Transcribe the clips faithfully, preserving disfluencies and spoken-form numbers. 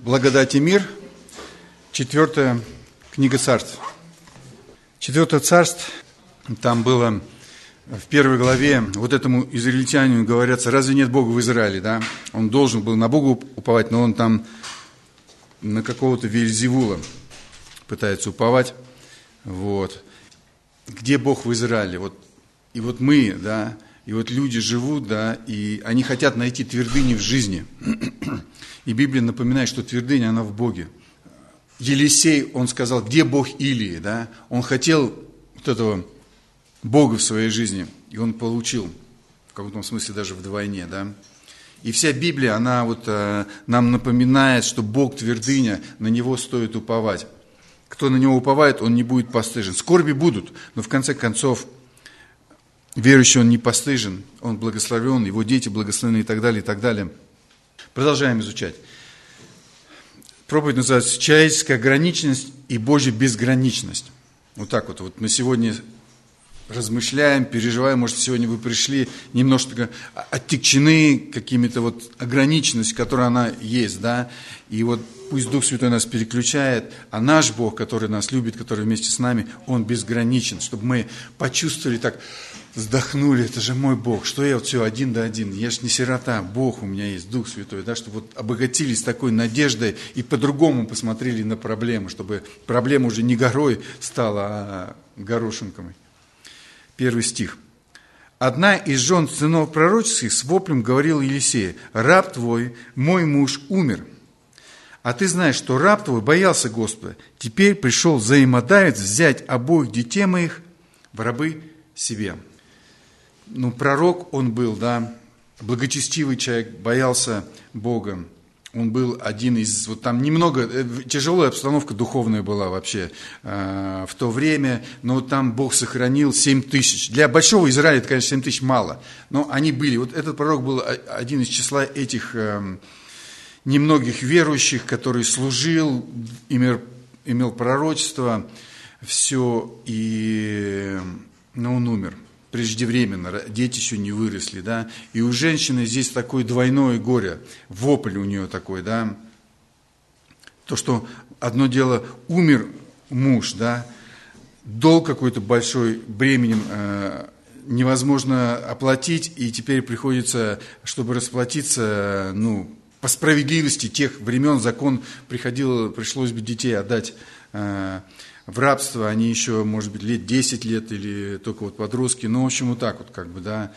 Благодать и мир. Четвертая книга Царств. Четвертое царство, там было в первой главе, вот этому израильтянину говорится, разве нет Бога в Израиле, да? Он должен был на Бога уповать, но он там на какого-то Вельзевула пытается уповать. Вот. Где Бог в Израиле? Вот. И вот мы, да, и вот люди живут, да, и они хотят найти твердыни в жизни. И Библия напоминает, что твердыня, она в Боге. Елисей, он сказал, где Бог Илии, да? Он хотел вот этого Бога в своей жизни, и он получил, в каком-то смысле даже вдвойне, да? И вся Библия, она вот э, нам напоминает, что Бог твердыня, на Него стоит уповать. Кто на Него уповает, он не будет постыжен. Скорби будут, но в конце концов верующий, он не постыжен, он благословен, его дети благословены и так далее, и так далее. Продолжаем изучать. Проповедь называется «Человеческая ограниченность и Божья безграничность». Вот так вот. Вот мы сегодня размышляем, переживаем. Может, сегодня вы пришли немножко оттекчены какими-то вот ограниченностью, которая она есть, да. И вот пусть Дух Святой нас переключает, а наш Бог, который нас любит, который вместе с нами, Он безграничен, чтобы мы почувствовали так, вздохнули, это же мой Бог, что я вот все один да один, я же не сирота, Бог у меня есть, Дух Святой, да, чтобы вот обогатились такой надеждой и по-другому посмотрели на проблему, чтобы проблема уже не горой стала, а горошинками. Первый стих. «Одна из жен сынов пророческих с воплем говорила Елисею: раб твой, мой муж, умер. А ты знаешь, что раб твой боялся Господа. Теперь пришел взаимодавец взять обоих детей моих в рабы себе». Ну, пророк он был, да, благочестивый человек, боялся Бога. Он был один из, вот там немного, тяжелая обстановка духовная была вообще э, в то время, но вот там Бог сохранил семь тысяч. Для большого Израиля это, конечно, семь тысяч мало, но они были. Вот этот пророк был один из числа этих э, немногих верующих, который служил, имел, имел пророчество, все, и ну, он умер. Преждевременно, дети еще не выросли, да, и у женщины здесь такое двойное горе, вопль у нее такой, да, то, что одно дело, умер муж, да, долг какой-то большой, бременем э, невозможно оплатить, и теперь приходится, чтобы расплатиться, ну, по справедливости тех времен закон приходило, пришлось бы детей отдать э, в рабство, они еще, может быть, лет десять лет или только вот подростки, ну, в общем, вот так вот, как бы, да.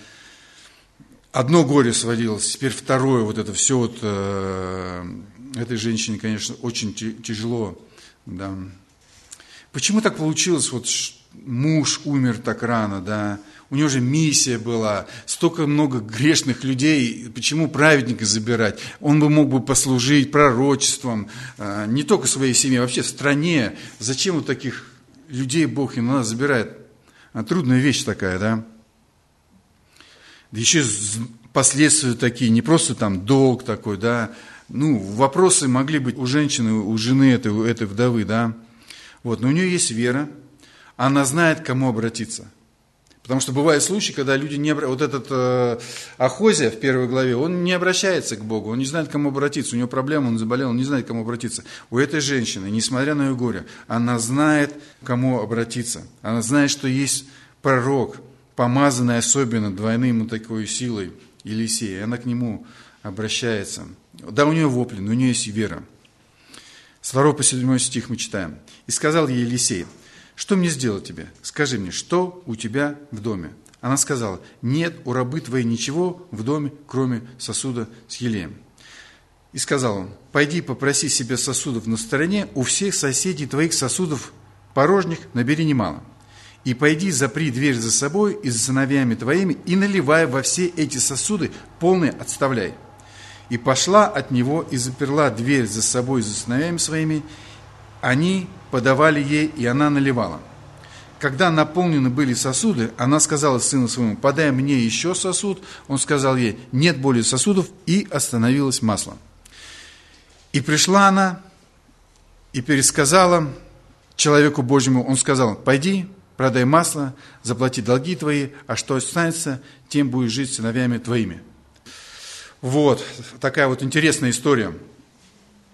Одно горе свалилось, теперь второе, вот это все вот, э, этой женщине, конечно, очень тяжело, да. Почему так получилось, вот муж умер так рано, да, у него же миссия была, столько много грешных людей, почему праведника забирать? Он бы мог бы послужить пророчеством, не только своей семье, вообще в стране. Зачем вот таких людей Бог и нас забирает? Трудная вещь такая, да? Еще последствия такие, не просто там долг такой, да? Ну, вопросы могли быть у женщины, у жены этой, этой вдовы, да? Вот, но у нее есть вера, она знает, к кому обратиться. Потому что бывают случаи, когда люди не обращаются. Вот этот э, Ахозия в первой главе, он не обращается к Богу, он не знает, к кому обратиться. У него проблема, он заболел, он не знает, к кому обратиться. У этой женщины, несмотря на ее горе, она знает, к кому обратиться. Она знает, что есть пророк, помазанный особенно двойным вот такой силой Елисея. И она к нему обращается. Да, у нее вопли, но у нее есть вера. С второго по седьмой стих мы читаем. «И сказал ей Елисей: что мне сделать тебе? Скажи мне, что у тебя в доме?» Она сказала: нет у рабы твоей ничего в доме, кроме сосуда с елеем. И сказал он: пойди попроси себе сосудов на стороне, у всех соседей твоих сосудов порожних набери немало. И пойди запри дверь за собой и за сыновьями твоими, и наливай во все эти сосуды, полные отставляй. И пошла от него и заперла дверь за собой и за сыновьями своими. Они подавали ей, и она наливала. Когда наполнены были сосуды, она сказала сыну своему: подай мне еще сосуд. Он сказал ей: нет более сосудов, и остановилось масло. И пришла она и пересказала человеку Божьему. Он сказал: пойди, продай масло, заплати долги твои, а что останется, тем будешь жить с сыновьями твоими. Вот такая вот интересная история.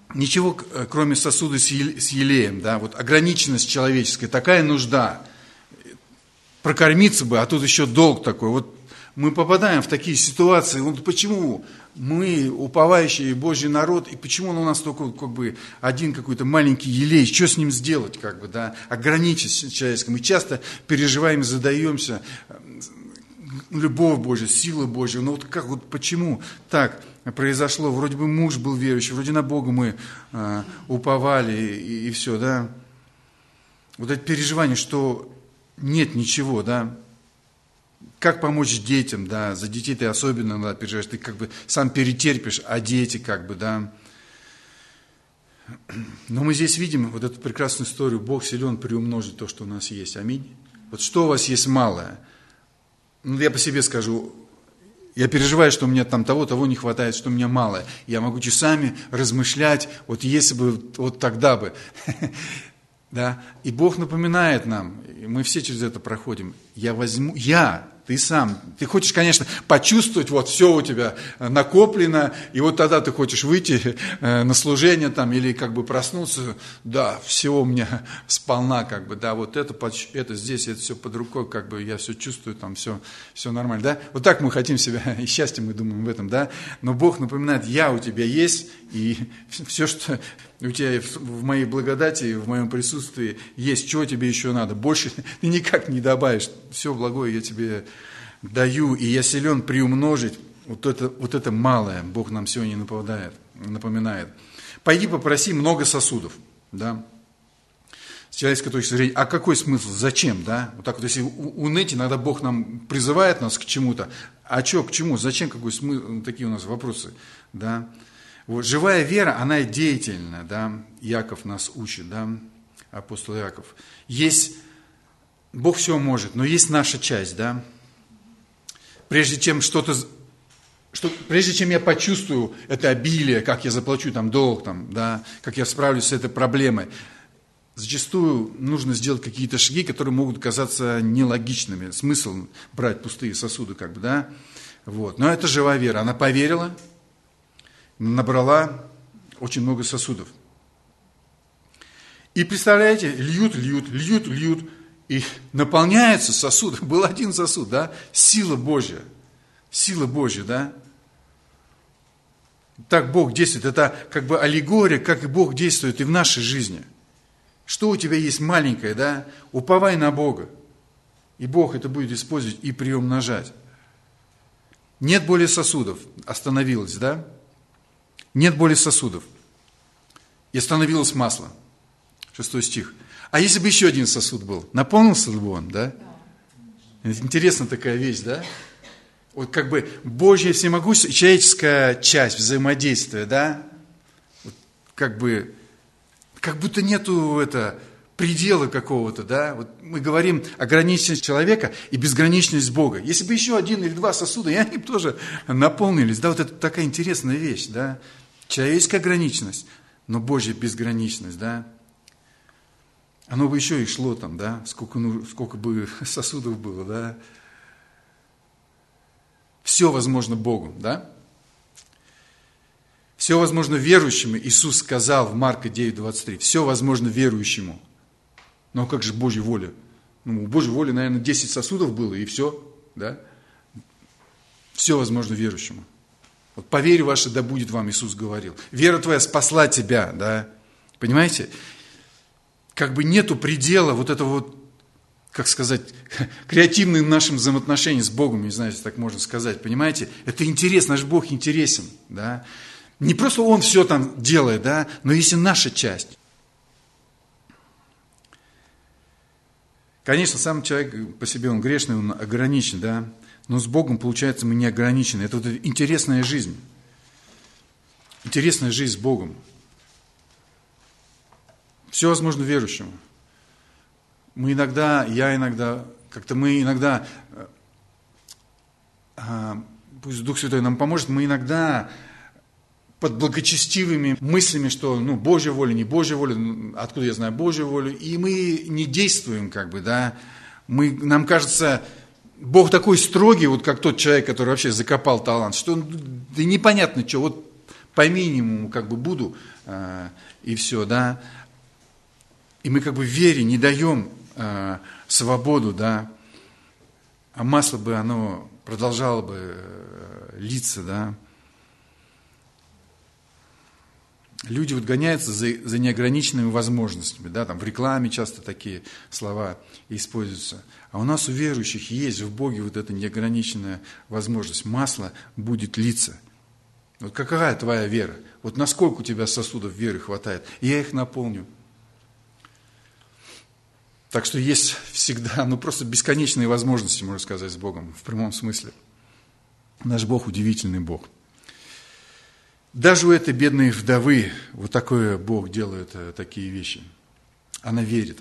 ничего, кроме сосуда с елеем, да, вот ограниченность человеческая, такая нужда, прокормиться бы, а тут еще долг такой. Вот мы попадаем в такие ситуации, вот почему мы, уповающий Божий народ, и почему у нас только как бы один какой-то маленький елей, что с ним сделать, как бы, да, ограничить человеческим. Мы часто переживаем и задаемся, любовь Божия, сила Божия, но вот как, вот почему так произошло, вроде бы муж был верующий, вроде на Бога мы э, уповали и, и все, да. Вот это переживание, что нет ничего, да. Как помочь детям, да, за детей ты особенно да, переживаешь, ты как бы сам перетерпишь, а дети как бы, да. Но мы здесь видим вот эту прекрасную историю, Бог силен приумножить то, что у нас есть, аминь. Вот что у вас есть малое? Ну, я по себе скажу, я переживаю, что у меня там того, того не хватает, что у меня малое. Я могу часами размышлять, вот если бы, вот тогда бы. Да? И Бог напоминает нам, и мы все через это проходим, я возьму, я, ты сам, ты хочешь, конечно, почувствовать, вот все у тебя накоплено, и вот тогда ты хочешь выйти на служение там, или как бы проснуться, да, всего у меня сполна, как бы, да, вот это, это здесь, это все под рукой, как бы я все чувствую, там все, все нормально, да, вот так мы хотим себя, и счастье мы думаем в этом, да, но Бог напоминает, я у тебя есть, и все, что у тебя в моей благодати, в моем присутствии есть, чего тебе еще надо, больше ты никак не добавишь, все благое я тебе даю, и я силен приумножить вот это, вот это малое, Бог нам сегодня напоминает, напоминает. Пойди попроси много сосудов, да, с человеческой точки зрения, а какой смысл, зачем, да, вот так вот, если уныть, иногда Бог нам призывает нас к чему-то, а что, к чему, зачем, какой смысл, такие у нас вопросы, да. Вот, живая вера, она деятельна, да, Иаков нас учит, да, апостол Иаков. Есть, Бог все может, но есть наша часть, да. Прежде чем что-то, что, прежде чем я почувствую это обилие, как я заплачу там долг, там, да, как я справлюсь с этой проблемой, зачастую нужно сделать какие-то шаги, которые могут казаться нелогичными. Смысл брать пустые сосуды, как бы, да. Вот. Но это живая вера, она поверила, набрала очень много сосудов. И представляете, льют, льют, льют, льют, и наполняется сосуд. Был один сосуд, да? Сила Божья. Сила Божья, да? Так Бог действует. Это как бы аллегория, как и Бог действует и в нашей жизни. Что у тебя есть маленькое, да? Уповай на Бога. И Бог это будет использовать и приумножать. Нет более сосудов. Остановилось, да? Нет более сосудов. И остановилось масло. Шестой стих. А если бы еще один сосуд был, наполнился бы он, да? Интересная такая вещь, да? Вот как бы Божье всемогущество, человеческая часть взаимодействия, да? Вот как бы, как будто нету это, предела какого-то, да? Вот мы говорим ограниченность человека и безграничность Бога. Если бы еще один или два сосуда, и они бы тоже наполнились, да? Вот это такая интересная вещь, да? Человеческая ограниченность, но Божья безграничность, да? Оно бы еще и шло там, да, сколько, ну, сколько бы сосудов было, да. Все возможно Богу, да. Все возможно верующему. Иисус сказал в Марка девять двадцать три, все возможно верующему. Но как же Божья воля? Ну, у Божьей воли, наверное, десять сосудов было, и все, да. Все возможно верующему. Вот по вере вашей да будет вам, Иисус говорил. Вера твоя спасла тебя, да. Понимаете? Как бы нету предела вот этого вот, как сказать, креативным нашим взаимоотношениям с Богом, не знаю, если так можно сказать, понимаете? Это интересно, наш Бог интересен, да? Не просто Он все там делает, да, но есть и наша часть. Конечно, сам человек по себе, он грешный, он ограничен, да, но с Богом, получается, мы не ограничены. Это вот интересная жизнь, интересная жизнь с Богом. Все возможно верующему. Мы иногда, я иногда, как-то мы иногда, пусть Дух Святой нам поможет, мы иногда под благочестивыми мыслями, что, ну, Божья воля, не Божья воля, откуда я знаю Божью волю, и мы не действуем, как бы, да, мы, нам кажется, Бог такой строгий, вот как тот человек, который вообще закопал талант, что да непонятно что, вот по минимуму, как бы, буду и все, да. И мы как бы в вере не даем свободу, да, а масло бы, оно продолжало бы литься, да. Люди вот гоняются за, за неограниченными возможностями, да, там в рекламе часто такие слова используются. А у нас, у верующих, есть в Боге вот эта неограниченная возможность. Масло будет литься. Вот какая твоя вера? Вот насколько у тебя сосудов веры хватает? И я их наполню. Так что есть всегда, ну просто бесконечные возможности, можно сказать, с Богом, в прямом смысле. Наш Бог удивительный Бог. Даже у этой бедной вдовы вот такое Бог делает, такие вещи. Она верит.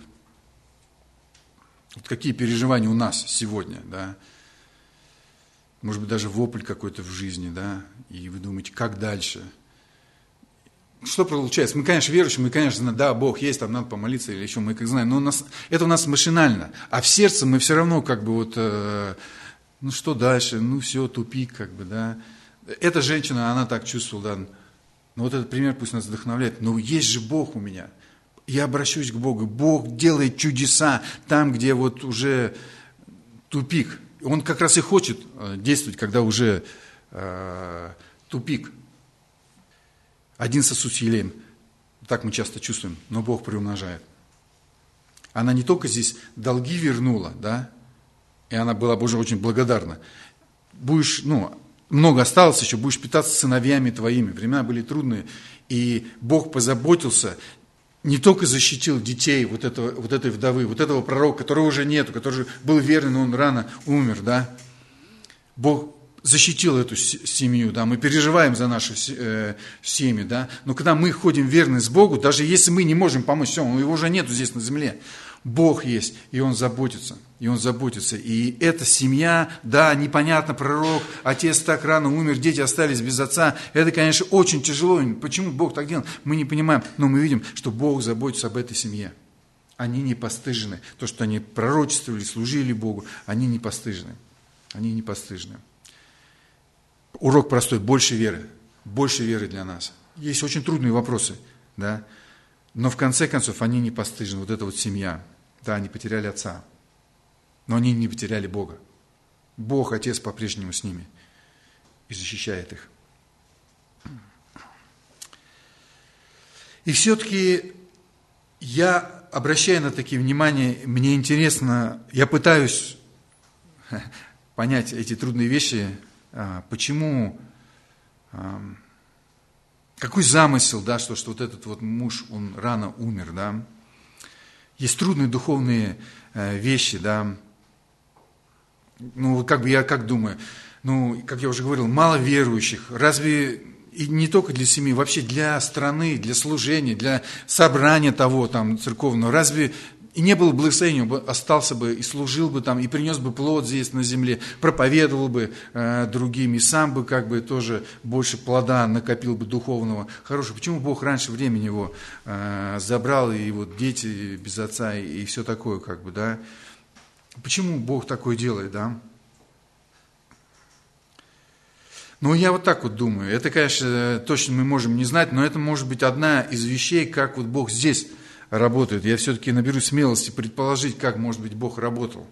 Вот какие переживания у нас сегодня, да? Может быть, даже вопль какой-то в жизни, да? И вы думаете, как дальше? Что получается? Мы, конечно, верующие, мы, конечно, знаем, да, Бог есть, там надо помолиться или еще, мы как знаем, но у нас, это у нас машинально. А в сердце мы все равно как бы вот, э, ну что дальше? Ну все, тупик как бы, да? Эта женщина, она так чувствовала, да, но вот этот пример пусть нас вдохновляет. Но есть же Бог у меня. Я обращусь к Богу. Бог делает чудеса там, где вот уже тупик. Он как раз и хочет действовать, когда уже э, тупик. Один сосуд с елеем. Так мы часто чувствуем, но Бог приумножает. Она не только здесь долги вернула, да, и она была бы уже очень благодарна. Будешь, ну, много осталось еще, будешь питаться сыновьями твоими. Времена были трудные, и Бог позаботился, не только защитил детей вот, этого, вот этой вдовы, вот этого пророка, которого уже нету, который был верный, но он рано умер, да. Бог защитил эту семью, да, мы переживаем за наши э, семьи, да, но когда мы ходим верны с Богу, даже если мы не можем помочь, все, его уже нету здесь на земле, Бог есть, и Он заботится, и Он заботится, и эта семья, да, непонятно, пророк, отец так рано умер, дети остались без отца, это, конечно, очень тяжело, почему Бог так делал, мы не понимаем, но мы видим, что Бог заботится об этой семье, они не постыжены, то, что они пророчествовали, служили Богу, они не постыжены, они не постыжены. Урок простой, больше веры, больше веры для нас. Есть очень трудные вопросы, да, но в конце концов они не постыжены, вот эта вот семья, да, они потеряли отца, но они не потеряли Бога. Бог, Отец, по-прежнему с ними и защищает их. И все-таки я обращаю на такие внимание, мне интересно, я пытаюсь понять эти трудные вещи. Почему, какой замысел, да, что, что вот этот вот муж, он рано умер, да. Есть трудные духовные вещи, да. Ну, как бы я как думаю, ну, как я уже говорил, мало верующих, разве и не только для семьи, вообще для страны, для служения, для собрания того там церковного, разве и не было благословения, остался бы и служил бы там, и принес бы плод здесь на земле, проповедовал бы э, другим, и сам бы как бы тоже больше плода накопил бы духовного, хорошего. Почему Бог раньше времени его э, забрал, и вот дети без отца, и, и все такое, как бы, да? Почему Бог такое делает, да? Ну, я вот так вот думаю. Это, конечно, точно мы можем не знать, но это может быть одна из вещей, как вот Бог здесь работает. Я все-таки наберусь смелости предположить, как, может быть, Бог работал.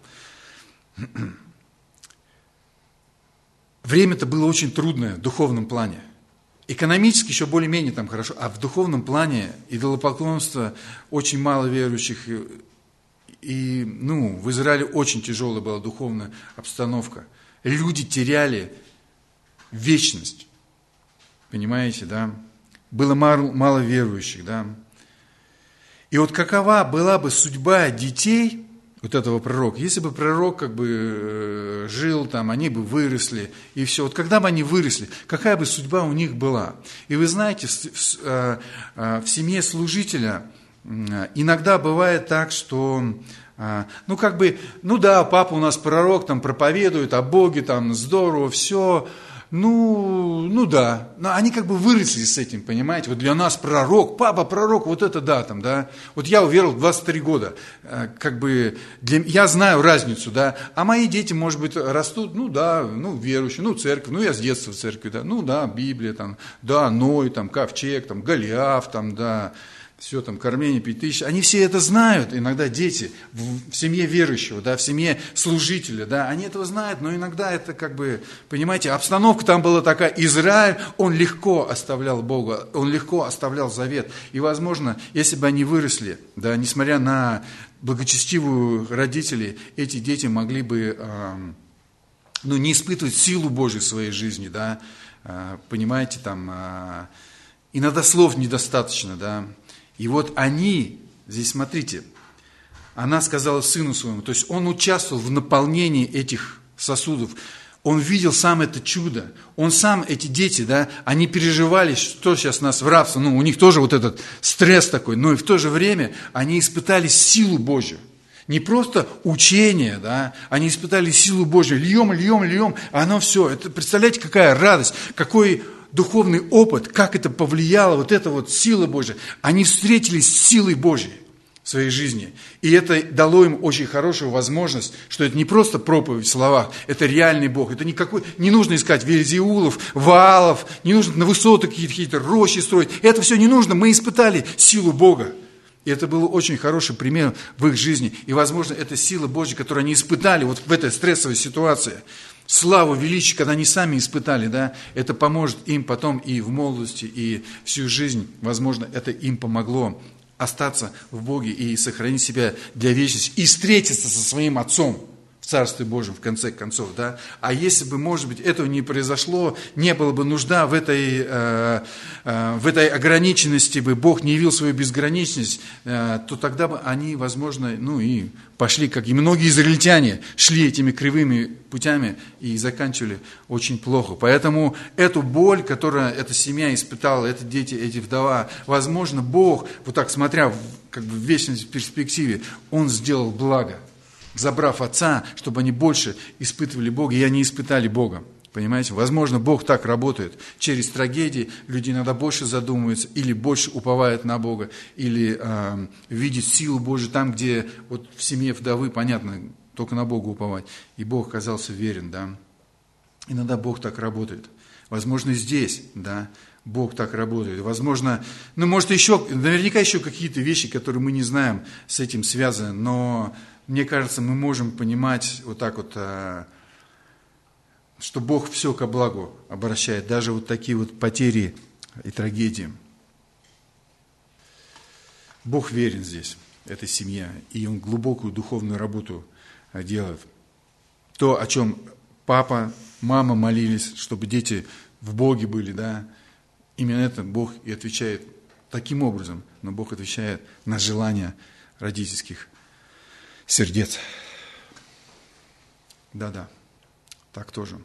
Время-то было очень трудное в духовном плане. Экономически еще более-менее там хорошо, а в духовном плане идолопоклонство, очень мало верующих. И, ну, в Израиле очень тяжелая была духовная обстановка. Люди теряли вечность. Понимаете, да? Было мало, мало верующих, да? И вот какова была бы судьба детей вот этого пророка, если бы пророк как бы жил там, они бы выросли, и все. Вот когда бы они выросли, какая бы судьба у них была? И вы знаете, в, в, в семье служителя иногда бывает так, что, ну как бы, ну да, папа у нас пророк, там проповедует о Боге, там здорово, все, ну, ну да, но они как бы выросли с этим, понимаете, вот для нас пророк, папа пророк, вот это да, там, да, вот я уверовал в двадцать три года, как бы, для, я знаю разницу, да, а мои дети, может быть, растут, ну да, ну, верующие, ну, церковь, ну, я с детства в церкви, да, ну, да, Библия, там, да, Ной, там, Ковчег, там, Голиаф, там, да, все там, кормление пять тысяч, они все это знают, иногда дети в, в семье верующего, да, в семье служителя, да, они этого знают, но иногда это как бы, понимаете, обстановка там была такая, Израиль, он легко оставлял Бога, он легко оставлял завет, и, возможно, если бы они выросли, да, несмотря на благочестивую родителей, эти дети могли бы, э, ну, не испытывать силу Божию в своей жизни, да, э, понимаете, там, э, иногда слов недостаточно, да. И вот они, здесь смотрите, она сказала сыну своему, то есть он участвовал в наполнении этих сосудов, он видел сам это чудо, он сам, эти дети, да, они переживали, что сейчас нас в рабство, ну, у них тоже вот этот стресс такой, но и в то же время они испытали силу Божью. Не просто учение, да, они испытали силу Божью, льем, льем, льем, а оно все, это, представляете, какая радость, какой духовный опыт, как это повлияло, вот эта вот сила Божья. Они встретились с силой Божьей в своей жизни. И это дало им очень хорошую возможность, что это не просто проповедь в словах, это реальный Бог. Это никакой, не нужно искать Вельзеулов, Ваалов, не нужно на высоты какие-то, какие-то рощи строить. Это все не нужно, мы испытали силу Бога. И это был очень хороший пример в их жизни. И, возможно, это сила Божья, которую они испытали вот в этой стрессовой ситуации. Славу, величие, когда они сами испытали, да, это поможет им потом и в молодости, и всю жизнь. Возможно, это им помогло остаться в Боге и сохранить себя для вечности, и встретиться со своим Отцом в Царстве Божьем, в конце концов, да. А если бы, может быть, этого не произошло, не было бы нужда в этой, э, э, в этой ограниченности, бы Бог не явил свою безграничность, э, то тогда бы они, возможно, ну и пошли, как и многие израильтяне, шли этими кривыми путями и заканчивали очень плохо. Поэтому эту боль, которую эта семья испытала, эти дети, эти вдова, возможно, Бог, вот так смотря в, как бы в вечной перспективе, Он сделал благо, забрав отца, чтобы они больше испытывали Бога, и они испытали Бога. Понимаете? Возможно, Бог так работает. Через трагедии люди иногда больше задумываются, или больше уповают на Бога, или э, видят силу Божию там, где вот в семье вдовы, понятно, только на Бога уповать. И Бог оказался верен, да. Иногда Бог так работает. Возможно, и здесь, да, Бог так работает. Возможно, ну, может, еще, наверняка еще какие-то вещи, которые мы не знаем, с этим связаны, но мне кажется, мы можем понимать вот так вот, что Бог все ко благу обращает, даже вот такие вот потери и трагедии. Бог верен здесь, этой семье, и Он глубокую духовную работу делает. То, о чем папа, мама молились, чтобы дети в Боге были, да, именно это Бог и отвечает таким образом, но Бог отвечает на желания родительских сердец. Да-да, так тоже.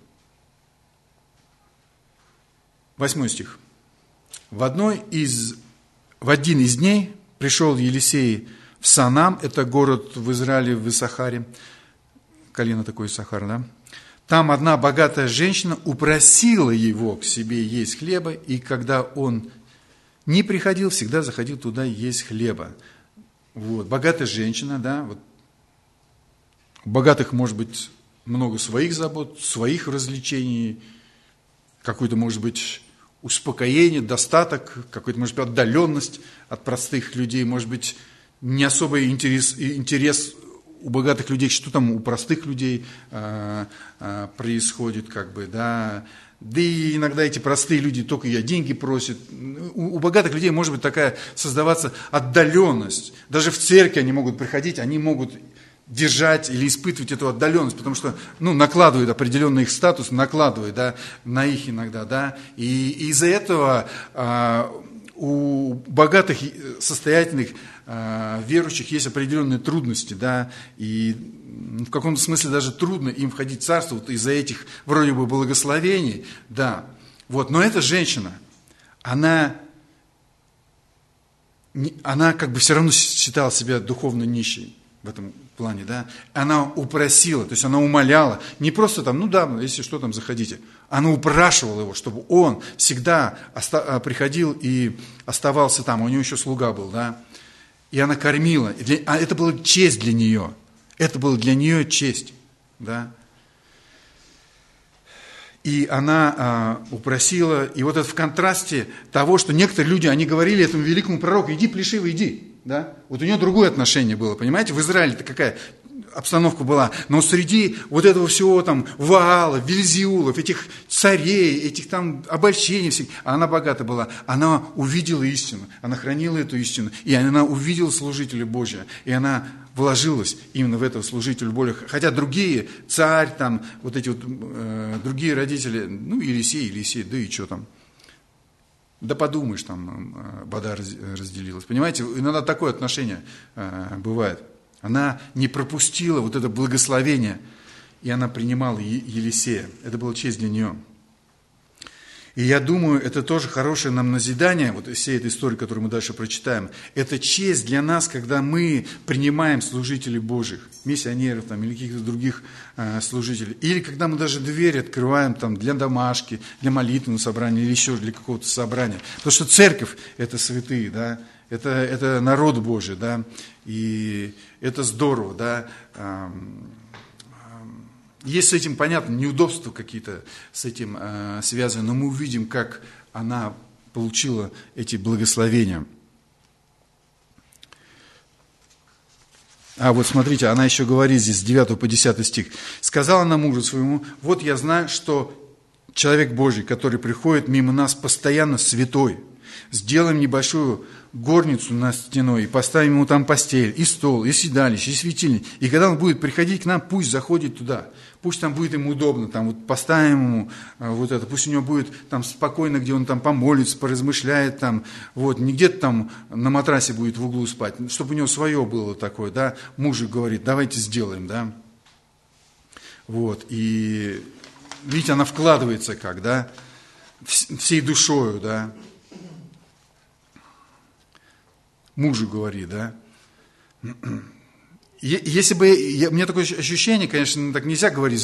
Восьмой стих. В, одной из, в один из дней пришел Елисей в Санам, это город в Израиле, в Иссахаре, колено такое Иссахар, да? Там одна богатая женщина упросила его к себе есть хлеба, и когда он не приходил, всегда заходил туда есть хлеба. Вот. Богатая женщина, да, вот. У богатых может быть много своих забот, своих развлечений, какое-то может быть успокоение, достаток, какой-то может быть отдаленность от простых людей, может быть не особый интерес, интерес у богатых людей, что там у простых людей э, э, происходит, как бы, да. Да и иногда эти простые люди только и деньги просят. У, у богатых людей может быть такая создаваться отдаленность. Даже в церкви они могут приходить, они могут держать или испытывать эту отдаленность, потому что, ну, накладывает определенный их статус, накладывает, да, на их иногда, да, и, и из-за этого а, у богатых, состоятельных, а, верующих есть определенные трудности, да, и в каком-то смысле даже трудно им входить в царство вот из-за этих вроде бы благословений, да, вот, но эта женщина, она, она как бы все равно считала себя духовно нищей. в этом плане, да, она упросила, то есть она умоляла, не просто там, ну да, если что, там заходите, она упрашивала его, чтобы он всегда оста- приходил и оставался там, у него еще слуга был, да, и она кормила, и для, а это была честь для нее, это была для нее честь, да. И она а, упросила, и вот это в контрасте того, что некоторые люди, они говорили этому великому пророку, иди, плешивый, иди, да, вот у нее другое отношение было, понимаете, в Израиле-то какая обстановка была, но среди вот этого всего там Ваала, Вельзеулов, этих царей, этих там обольщений всех, она богата была, она увидела истину, она хранила эту истину, и она увидела служителя Божия, и она вложилась именно в этого служителя Божия, хотя другие, царь там, вот эти вот э, другие родители, ну, Елисей, Елисей, да и что там, да подумаешь, там вода разделилась, понимаете, иногда такое отношение э, бывает. Она не пропустила вот это благословение, и она принимала Елисея. Это была честь для нее. И я думаю, это тоже хорошее нам назидание, вот всей этой истории, которую мы дальше прочитаем. Это честь для нас, когда мы принимаем служителей Божьих, миссионеров там, или каких-то других э, служителей. Или когда мы даже дверь открываем там, для домашки, для молитвенного собрания, или еще для какого-то собрания. Потому что церковь – это святые, да. Это, это народ Божий, да, и это здорово, да. Есть с этим, понятно, неудобства какие-то с этим э, связаны, но мы увидим, как она получила эти благословения. А вот смотрите, она еще говорит здесь с девятого по десятый стих. «Сказала она мужу своему, вот я знаю, что человек Божий, который приходит мимо нас постоянно святой, сделаем небольшую горницу над стеной и поставим ему там постель, и стол, и седалище, и светильник. И когда он будет приходить к нам, пусть заходит туда. Пусть там будет ему удобно, там вот поставим ему вот это, пусть у него будет там спокойно, где он там помолится, поразмышляет там, вот, не где-то там на матрасе будет в углу спать, чтобы у него свое было такое, да. Мужик говорит, давайте сделаем, да. Вот, и видите, она вкладывается как, да, всей душою, да. Мужу говорит, да. Если бы, у меня такое ощущение, конечно, так нельзя говорить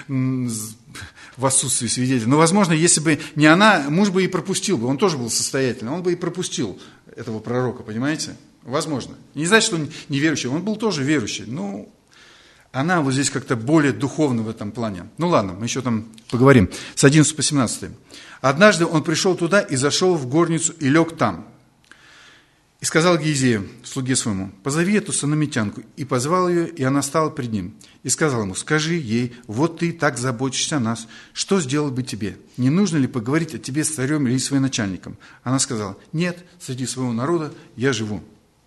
в отсутствии свидетеля, но, возможно, если бы не она, муж бы и пропустил бы, он тоже был состоятельный, он бы и пропустил этого пророка, понимаете? Возможно. Не значит, что он неверующий, он был тоже верующий, но она вот здесь как-то более духовна в этом плане. Ну ладно, мы еще там поговорим. С одиннадцатого по семнадцатый. «Однажды он пришел туда и зашел в горницу и лег там. И сказал Гиезею, слуге своему, позови эту санамитянку. И позвал ее, и она стала пред ним. И сказал ему, скажи ей, вот ты так заботишься о нас, что сделать бы тебе? Не нужно ли поговорить о тебе с царем или с своим начальником? Она сказала, нет, среди своего народа я живу.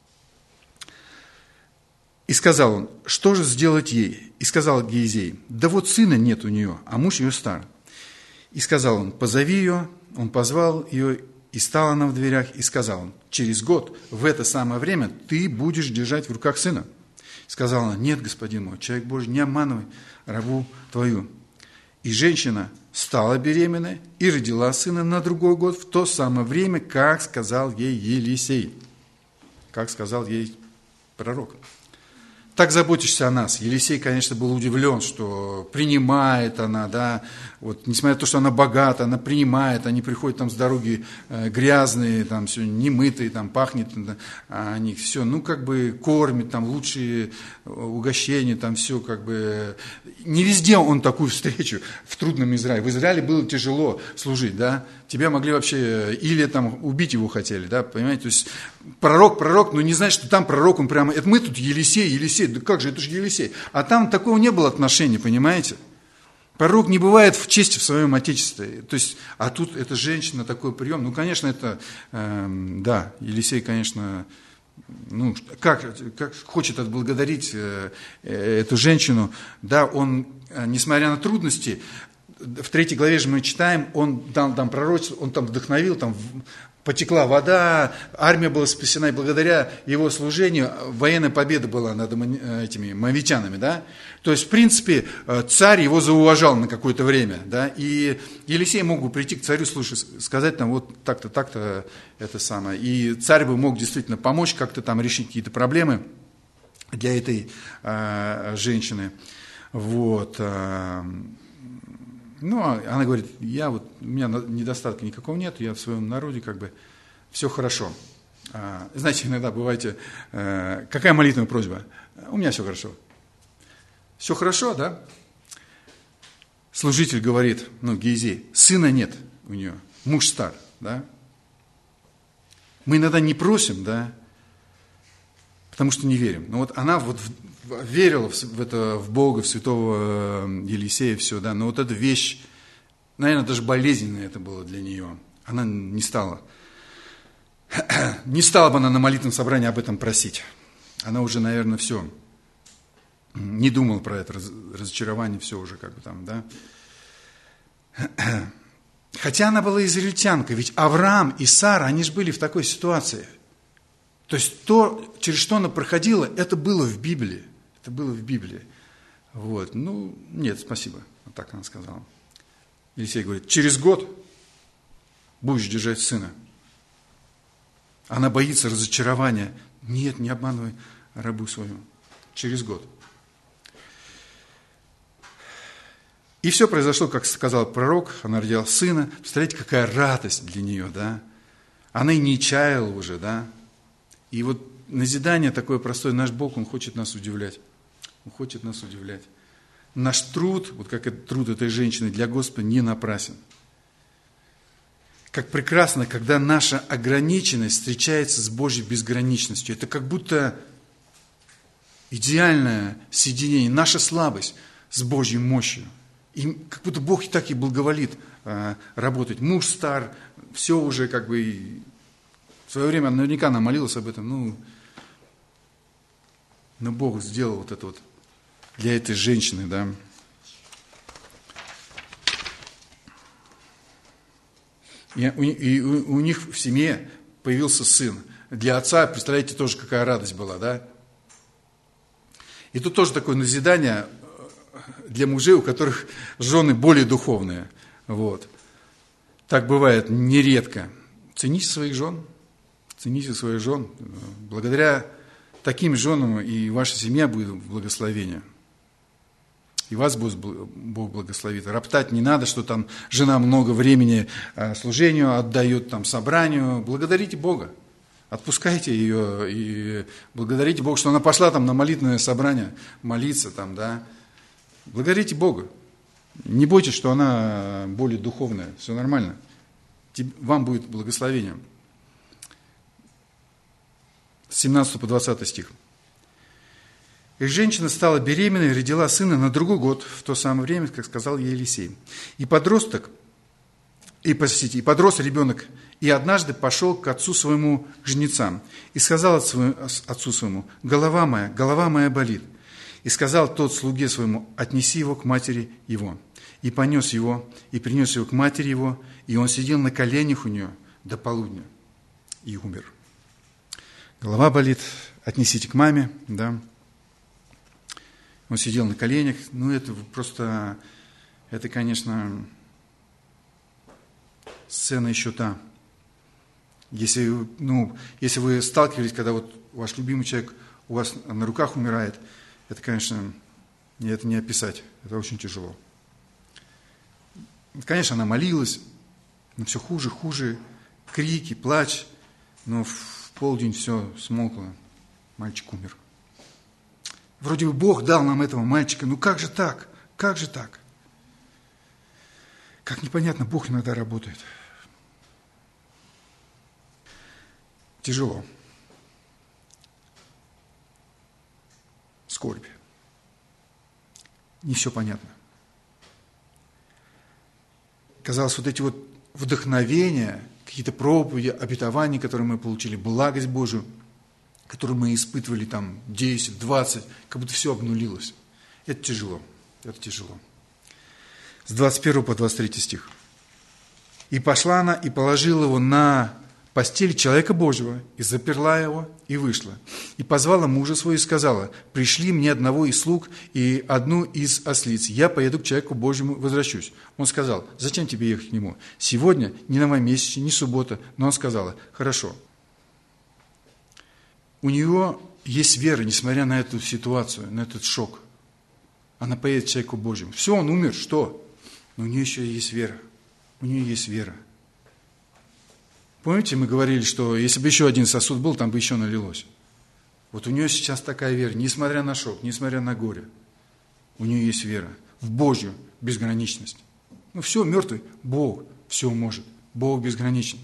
И сказал он, что же сделать ей? И сказал Гиезей, да вот сына нет у нее, а муж ее стар. И сказал он, позови ее. Он позвал ее, и стала она в дверях, и сказал он, через год, в это самое время, ты будешь держать в руках сына. Сказала она, нет, господин мой, человек Божий, не обманывай рабу твою. И женщина стала беременной и родила сына на другой год, в то самое время, как сказал ей Елисей. Как сказал ей пророк. Так заботишься о нас. Елисей, конечно, был удивлен, что принимает она, да, вот, несмотря на то, что она богата, она принимает, они приходят там с дороги э, грязные, там все немытые, там пахнет, а они все, ну, как бы кормят, там лучшие угощения, там все как бы... Не везде он такую встречу в трудном Израиле. В Израиле было тяжело служить, да, тебя могли вообще, или там убить его хотели, да, понимаете, то есть пророк, пророк, но не значит, что там пророк, он прямо, это мы тут Елисей, Елисей, да как же, это же Елисей, а там такого не было отношения, понимаете, пророк не бывает в чести в своем отечестве, то есть, а тут эта женщина, такой прием, ну, конечно, это, э, да, Елисей, конечно, ну, как, как хочет отблагодарить э, э, эту женщину, да, он, э, несмотря на трудности, в третьей главе же мы читаем, он там, там пророчество, он там вдохновил, там потекла вода, армия была спасена, и благодаря его служению военная победа была над этими моавитянами, да. То есть, в принципе, царь его зауважал на какое-то время, да, и Елисей мог бы прийти к царю, слушай, сказать там вот так-то, так-то, это самое, и царь бы мог действительно помочь как-то там решить какие-то проблемы. для этой э, женщины. Вот. Э, ну, она говорит, я вот, у меня недостатка никакого нет, я в своем народе как бы все хорошо. Э, знаете, иногда бываете, э, какая молитвенная просьба? У меня все хорошо. Все хорошо, да? Служитель говорит, ну, Гейзи, сына нет у нее, муж стар, да? Мы иногда не просим, да, потому что не верим. Но вот она вот верила в, это, в Бога, в святого Елисея, все, да, но вот эта вещь, наверное, даже болезненная это было для нее. Она не стала, не стала бы она на молитвенном собрании об этом просить. Она уже, наверное, все, не думала про это разочарование, все уже как бы там, да. Хотя она была израильтянкой, ведь Авраам и Сара, они же были в такой ситуации. То есть то, через что она проходила, это было в Библии. Это было в Библии. Вот. Ну, нет, спасибо. Вот так она сказала. Елисей говорит, через год будешь держать сына. Она боится разочарования. Нет, не обманывай рабу свою. Через год. И все произошло, как сказал пророк, она родила сына. Представляете, какая радость для нее, да? Она и не чаяла уже, да? И вот назидание такое простое, наш Бог, Он хочет нас удивлять. Он хочет нас удивлять. Наш труд, вот как этот труд этой женщины для Господа, не напрасен. Как прекрасно, когда наша ограниченность встречается с Божьей безграничностью. Это как будто идеальное соединение, наша слабость с Божьей мощью. И как будто Бог и так и благоволит а, работать. Муж стар, все уже как бы... И в свое время наверняка она молилась об этом. Ну, но Бог сделал вот это вот для этой женщины, да. И, и у, у них в семье появился сын. Для отца, представляете, тоже какая радость была, да. И тут тоже такое назидание для мужей, у которых жены более духовные. Вот. Так бывает нередко. Цените своих жен. Цените своих жен. Благодаря таким женам и ваша семья будет в благословении. И вас будет Бог благословит. Роптать не надо, что там жена много времени служению отдает, там, собранию. Благодарите Бога. Отпускайте ее и благодарите Бога, что она пошла там на молитвенное собрание молиться там, да. Благодарите Бога. Не бойтесь, что она более духовная. Все нормально. Вам будет благословение. С семнадцатого по двадцатый стих. И женщина стала беременной и родила сына на другой год, в то самое время, как сказал ей Елисей. И подросток, и, простите, и подрос ребенок, и однажды пошел к отцу своему, к жнецам, и сказал отцу своему, голова моя, голова моя болит. И сказал тот слуге своему, отнеси его к матери его. И понес его, и принес его к матери его, и он сидел на коленях у нее до полудня, и умер. Голова болит, отнесите к маме, да. Он сидел на коленях, ну это просто, это, конечно, сцена еще та. Если, ну, если вы сталкивались, когда вот ваш любимый человек у вас на руках умирает, это, конечно, это не описать, это очень тяжело. Конечно, она молилась, но все хуже, хуже, крики, плач, но в полдень все смолкло, мальчик умер. Вроде бы Бог дал нам этого мальчика, ну как же так, как же так? Как непонятно, Бог иногда работает. Тяжело. Скорбь. Не все понятно. Казалось, вот эти вот вдохновения, какие-то проповеди, обетования, которые мы получили, благость Божию, которую мы испытывали там десять, двадцать, как будто все обнулилось. Это тяжело. Это тяжело. С двадцать первого по двадцать третий стих. «И пошла она, и положила его на постель человека Божьего, и заперла его, и вышла. И позвала мужа своего, и сказала, пришли мне одного из слуг и одну из ослиц, я поеду к человеку Божьему, возвращусь. Он сказал, зачем тебе ехать к нему? Сегодня не новомесячие, не суббота. Но он сказала, хорошо. У нее есть вера, несмотря на эту ситуацию, на этот шок. Она поедет к человеку Божьему. Все, он умер, что? Но у нее еще есть вера. У нее есть вера. Помните, мы говорили, что если бы еще один сосуд был, там бы еще налилось. Вот у нее сейчас такая вера, несмотря на шок, несмотря на горе. У нее есть вера в Божью безграничность. Ну все, мертвый, Бог все может. Бог безграничен.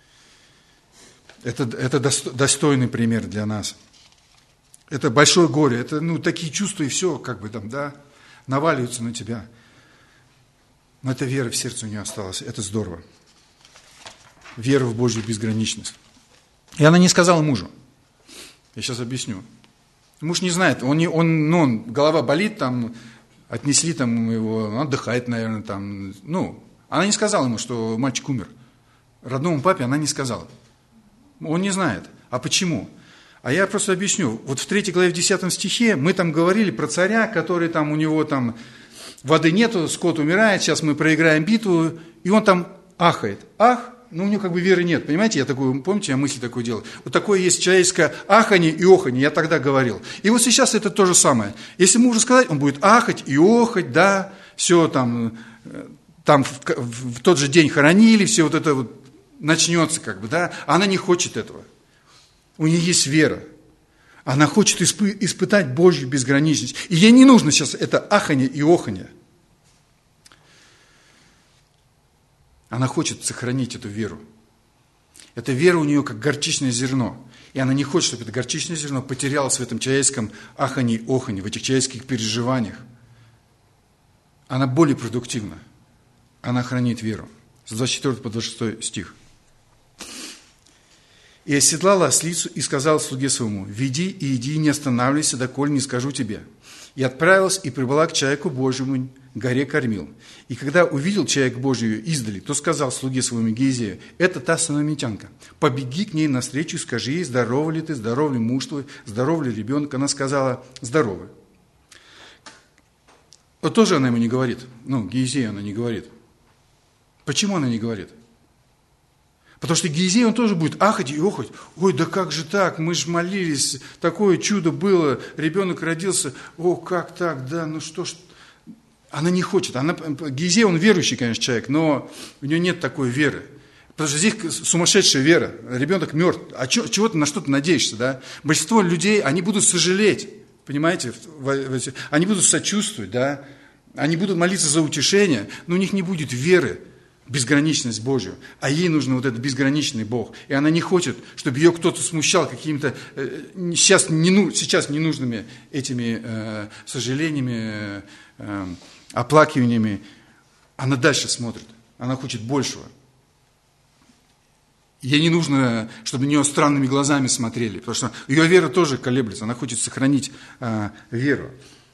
Это, это достойный пример для нас. Это большое горе, это ну, такие чувства и все, как бы там, да, наваливаются на тебя. Но эта вера в сердце у нее осталась, это здорово. Вера в Божью безграничность. И она не сказала мужу. Я сейчас объясню. Муж не знает, он, не, он, ну, он голова болит, там, отнесли там его, он отдыхает, наверное, там, ну, она не сказала ему, что мальчик умер. Родному папе она не сказала. Он не знает. А почему? А я просто объясню. Вот в третьей главе, в десятом стихе мы там говорили про царя, который там, у него там воды нету, скот умирает, сейчас мы проиграем битву, и он там ахает. Ах, ну у него как бы веры нет, понимаете? Я такую, помните, я мысль такую делал? Вот такое есть человеческое аханье и оханье, я тогда говорил. И вот сейчас это то же самое. Если мужу сказать, он будет ахать и охать, да, все там, там в, в тот же день хоронили, все вот это вот начнется как бы, да, а она не хочет этого. У нее есть вера. Она хочет испы- испытать Божью безграничность. И ей не нужно сейчас это аханье и оханье. Она хочет сохранить эту веру. Эта вера у нее как горчичное зерно. И она не хочет, чтобы это горчичное зерно потерялось в этом человеческом аханье и оханье, в этих человеческих переживаниях. Она более продуктивна. Она хранит веру. С двадцать четвёртого по двадцать шестой стих. «И оседлала ослицу и сказала слуге своему, веди и иди, не останавливайся, доколе не скажу тебе. И отправилась и прибыла к человеку Божьему, горе Кормил. И когда увидел человек Божий ее издали, то сказал слуге своему Гиезею, это та самаритянка, побеги к ней навстречу и скажи ей, здорова ли ты, здоров ли муж твой, здоров ли ребенок. Она сказала, здоровы. Вот тоже она ему не говорит, ну, Гиезею она не говорит. Почему она не говорит? Потому что Гиезей, он тоже будет ахать и охать. Ой, да как же так, мы же молились, такое чудо было, ребенок родился. О, как так, да, ну что ж. Она не хочет. Она, Гиезей, он верующий, конечно, человек, но у нее нет такой веры. Потому что здесь сумасшедшая вера. Ребенок мертв. А чего, чего ты на что-то надеешься, да? Большинство людей, они будут сожалеть, понимаете? Они будут сочувствовать, да? Они будут молиться за утешение, но у них не будет веры. Безграничность Божью, а ей нужен вот этот безграничный Бог. И она не хочет, чтобы ее кто-то смущал какими-то э, сейчас, не, сейчас ненужными этими э, сожалениями, э, оплакиваниями. Она дальше смотрит, она хочет большего. Ей не нужно, чтобы на нее странными глазами смотрели, потому что ее вера тоже колеблется, она хочет сохранить э, веру.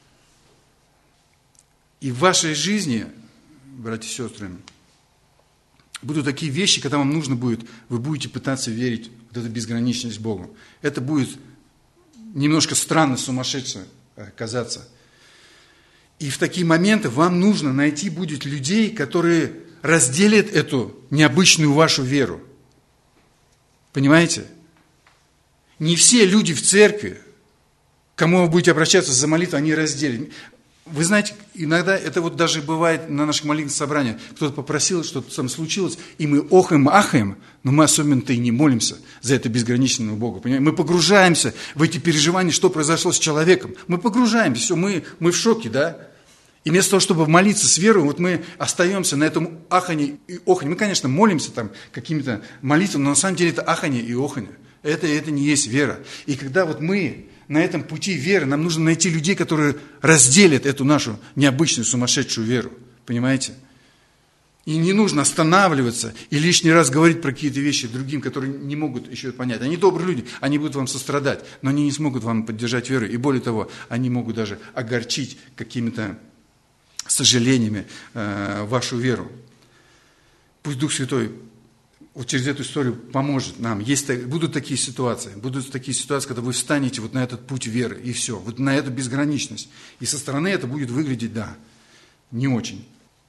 И в вашей жизни, братья и сестры, будут такие вещи, когда вам нужно будет, вы будете пытаться верить в эту безграничность Богу. Это будет немножко странно, сумасшедше казаться. И в такие моменты вам нужно найти будет людей, которые разделят эту необычную вашу веру. Понимаете? Не все люди в церкви, к кому вы будете обращаться за молитвой, они разделят. Вы знаете, иногда это вот даже бывает на наших молитвенных собраниях. Кто-то попросил, что-то там случилось, и мы охаем, ахаем, но мы особенно-то и не молимся за это безграничного Бога. Понимаете? Мы погружаемся в эти переживания, что произошло с человеком. Мы погружаемся, все, мы, мы в шоке, да? И вместо того, чтобы молиться с верой, вот мы остаемся на этом аханье и оханье. Мы, конечно, молимся там какими-то молитвами, но на самом деле это аханье и оханье. Это, это не есть вера. И когда вот мы на этом пути веры, нам нужно найти людей, которые разделят эту нашу необычную сумасшедшую веру. Понимаете? И не нужно останавливаться и лишний раз говорить про какие-то вещи другим, которые не могут еще понять. Они добрые люди, они будут вам сострадать, но они не смогут вам поддержать веру. И более того, они могут даже огорчить какими-то сожалениями э, вашу веру. Пусть Дух Святой вот через эту историю поможет нам. Есть, будут такие ситуации, будут такие ситуации, когда вы встанете вот на этот путь веры, и все, вот на эту безграничность. И со стороны это будет выглядеть, да, не очень.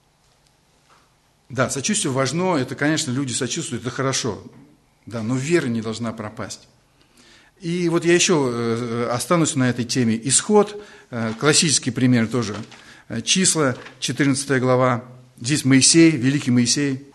Да, сочувствие важно, это, конечно, люди сочувствуют, это хорошо, да, но вера не должна пропасть. И вот я еще останусь на этой теме. Исход, классический пример тоже. Числа, четырнадцатая глава. Здесь Моисей, великий Моисей,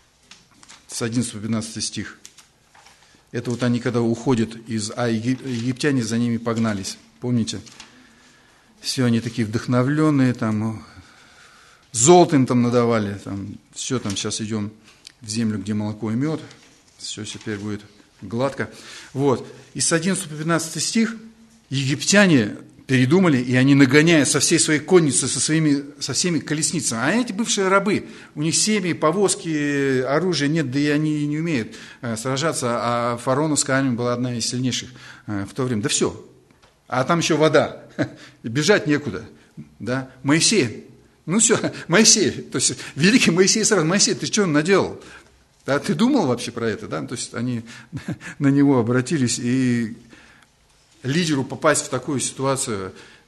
с одиннадцатого по пятнадцатый стих. Это вот они, когда уходят из... А египтяне за ними погнались. Помните? Все они такие вдохновленные, там, золото им там надавали. Там, все, там сейчас идем в землю, где молоко и мед. Все теперь будет гладко. Вот. И с одиннадцатого по пятнадцатый стих египтяне передумали, и они, нагоняя со всей своей конницы, со, своими, со всеми колесницами, а эти бывшие рабы, у них семьи, повозки, оружия нет, да и они не умеют сражаться, а фараоновская армия была одна из сильнейших в то время. Да все. А там еще вода. Бежать некуда. Да? Моисей. Ну все, Моисей. То есть великий Моисей сразу. Моисей, ты что наделал? Да, ты думал вообще про это? Да? То есть они на него обратились, и лидеру попасть в такую ситуацию,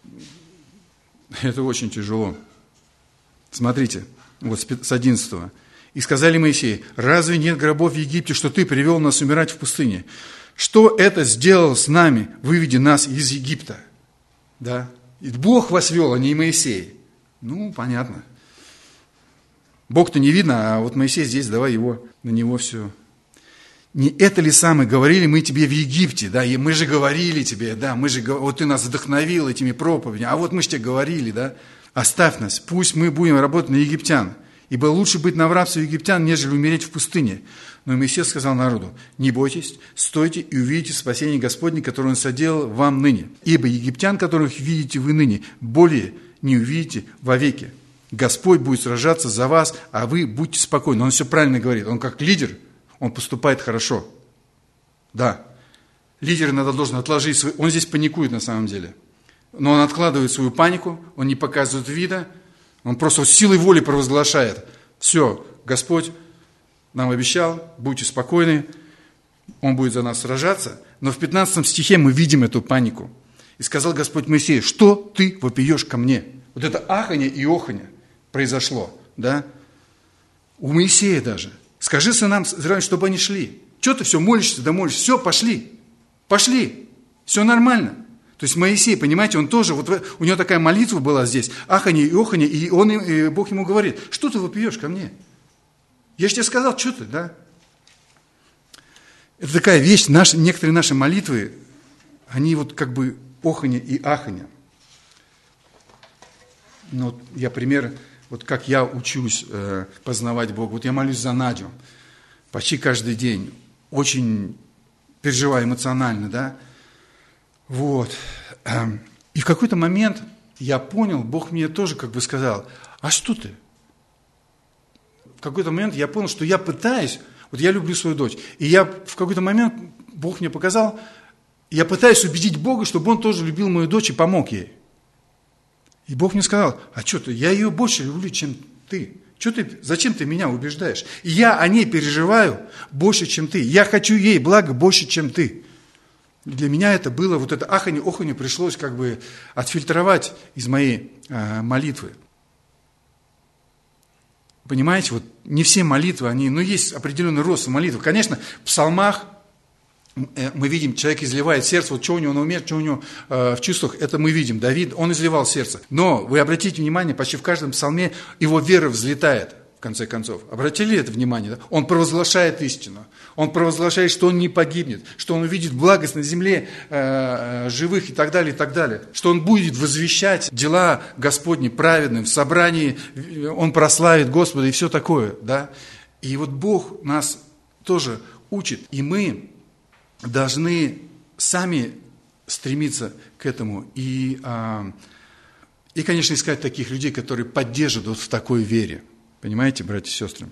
это очень тяжело. Смотрите, вот с одиннадцатого. «И сказали Моисею: разве нет гробов в Египте, что ты привел нас умирать в пустыне? Что это сделал с нами, выведя нас из Египта?» Да? И Бог вас вел, а не Моисей. Ну, понятно. Бог-то не видно, а вот Моисей здесь, давай его, на него все. «Не это ли самое говорили мы тебе в Египте?» Да, и мы же говорили тебе, да, мы же, вот ты нас вдохновил этими проповедями, а вот мы же тебе говорили, да, оставь нас, пусть мы будем работать на египтян, ибо лучше быть на рабстве египтян, нежели умереть в пустыне. Но Моисей сказал народу: не бойтесь, стойте и увидите спасение Господне, которое Он соделал вам ныне. Ибо египтян, которых видите вы ныне, более не увидите вовеки. Господь будет сражаться за вас, а вы будьте спокойны. Он все правильно говорит, он как лидер, он поступает хорошо. Да, лидер иногда должен отложить свой... Он здесь паникует на самом деле. Но он откладывает свою панику, он не показывает вида, он просто силой воли провозглашает: все, Господь нам обещал, будьте спокойны, Он будет за нас сражаться. Но в пятнадцатом стихе мы видим эту панику. «И сказал Господь Моисею: что ты вопиешь ко мне?» Вот это аханье и оханье произошло, да? У Моисея даже. «Скажи сынам Израиля, чтобы они шли». Что ты все молишься, да молишься? Все, пошли. Пошли. Все нормально. То есть Моисей, понимаете, он тоже, вот у него такая молитва была здесь, аханье и оханье, и, он, и Бог ему говорит: что ты вопиешь ко мне? Я же тебе сказал, что ты, да? Это такая вещь, наши, некоторые наши молитвы, они вот как бы оханье и аханье. Ну, вот я пример, вот как я учусь э, познавать Бога. Вот я молюсь за Надю почти каждый день, очень переживаю эмоционально, да? Вот. И в какой-то момент я понял, Бог мне тоже как бы сказал: а что ты? В какой-то момент я понял, что я пытаюсь, вот я люблю свою дочь, и я в какой-то момент, Бог мне показал, я пытаюсь убедить Бога, чтобы Он тоже любил мою дочь и помог ей. И Бог мне сказал: а что ты, я ее больше люблю, чем ты. Что ты, зачем ты меня убеждаешь? И я о ней переживаю больше, чем ты. Я хочу ей благо больше, чем ты. Для меня это было, вот это аханье, оханье пришлось как бы отфильтровать из моей э, молитвы. Понимаете, вот не все молитвы, они, ну, есть определенный рост в молитвах. Конечно, в псалмах мы видим, человек изливает сердце, вот что у него на уме, что у него э, в чувствах, это мы видим. Давид, он изливал сердце. Но вы обратите внимание, почти в каждом псалме его вера взлетает, в конце концов. Обратили это внимание? Да? Он провозглашает истину. Он провозглашает, что он не погибнет, что он увидит благость на земле э, живых и так далее, и так далее. Что он будет возвещать дела Господни праведным, в собрании он прославит Господа и все такое. Да? И вот Бог нас тоже учит, и мы должны сами стремиться к этому и, а, и, конечно, искать таких людей, которые поддержат вот в такой вере. Понимаете, братья и сестры?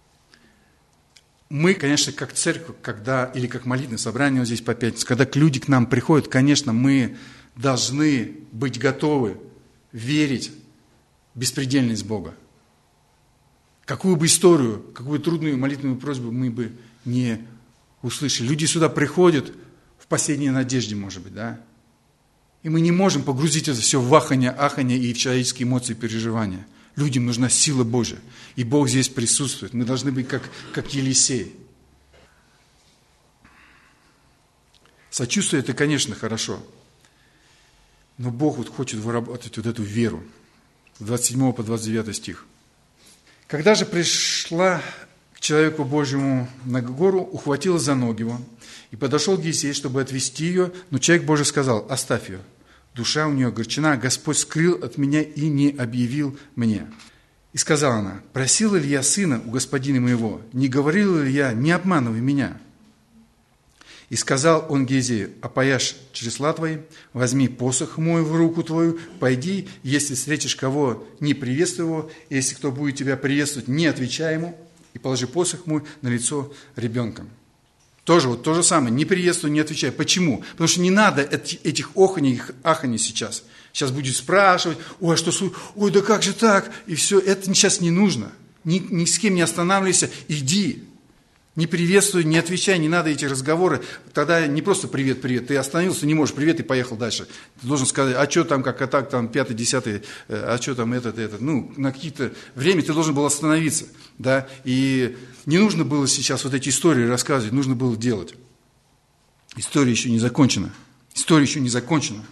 Мы, конечно, как церковь, когда, или как молитвенное собрание вот здесь по пятницам, когда люди к нам приходят, конечно, мы должны быть готовы верить в беспредельность Бога. Какую бы историю, какую трудную молитвенную просьбу мы бы не услышали. Люди сюда приходят в последней надежде, может быть, да? И мы не можем погрузить это все в аханье, аханье и в человеческие эмоции и переживания. Людям нужна сила Божия. И Бог здесь присутствует. Мы должны быть как, как Елисей. Сочувствие – это, конечно, хорошо. Но Бог вот хочет выработать вот эту веру. двадцать седьмой по двадцать девятый стих. «Когда же пришла к человеку Божьему на гору, ухватила за ноги его, и подошел Гизей, чтобы отвести ее, но человек Божий сказал: оставь ее. Душа у нее огорчена, Господь скрыл от меня и не объявил мне». И сказала она: просила ли я сына у господина моего, не говорила ли я, не обманывай меня? И сказал он Гизею: опояшь чресла твои, возьми посох мой в руку твою, пойди, если встретишь кого, не приветствуй его, если кто будет тебя приветствовать, не отвечай ему, и положи посох мой на лицо ребенка. Тоже вот то же самое, не приветствуй, не отвечай. Почему? Потому что не надо этих оханий, аханий сейчас. Сейчас будет спрашивать: ой, а что, ой, да как же так? И все, это сейчас не нужно. Ни, ни с кем не останавливайся, иди. Не приветствуй, не отвечай, не надо эти разговоры. Тогда не просто привет, привет. Ты остановился, не можешь, привет, и поехал дальше. Ты должен сказать: а что там, как, а так, там, пятый, десятый, а что там, этот, этот. Ну, на какие-то время ты должен был остановиться, да. И не нужно было сейчас вот эти истории рассказывать, нужно было делать. История еще не закончена. История еще не закончена.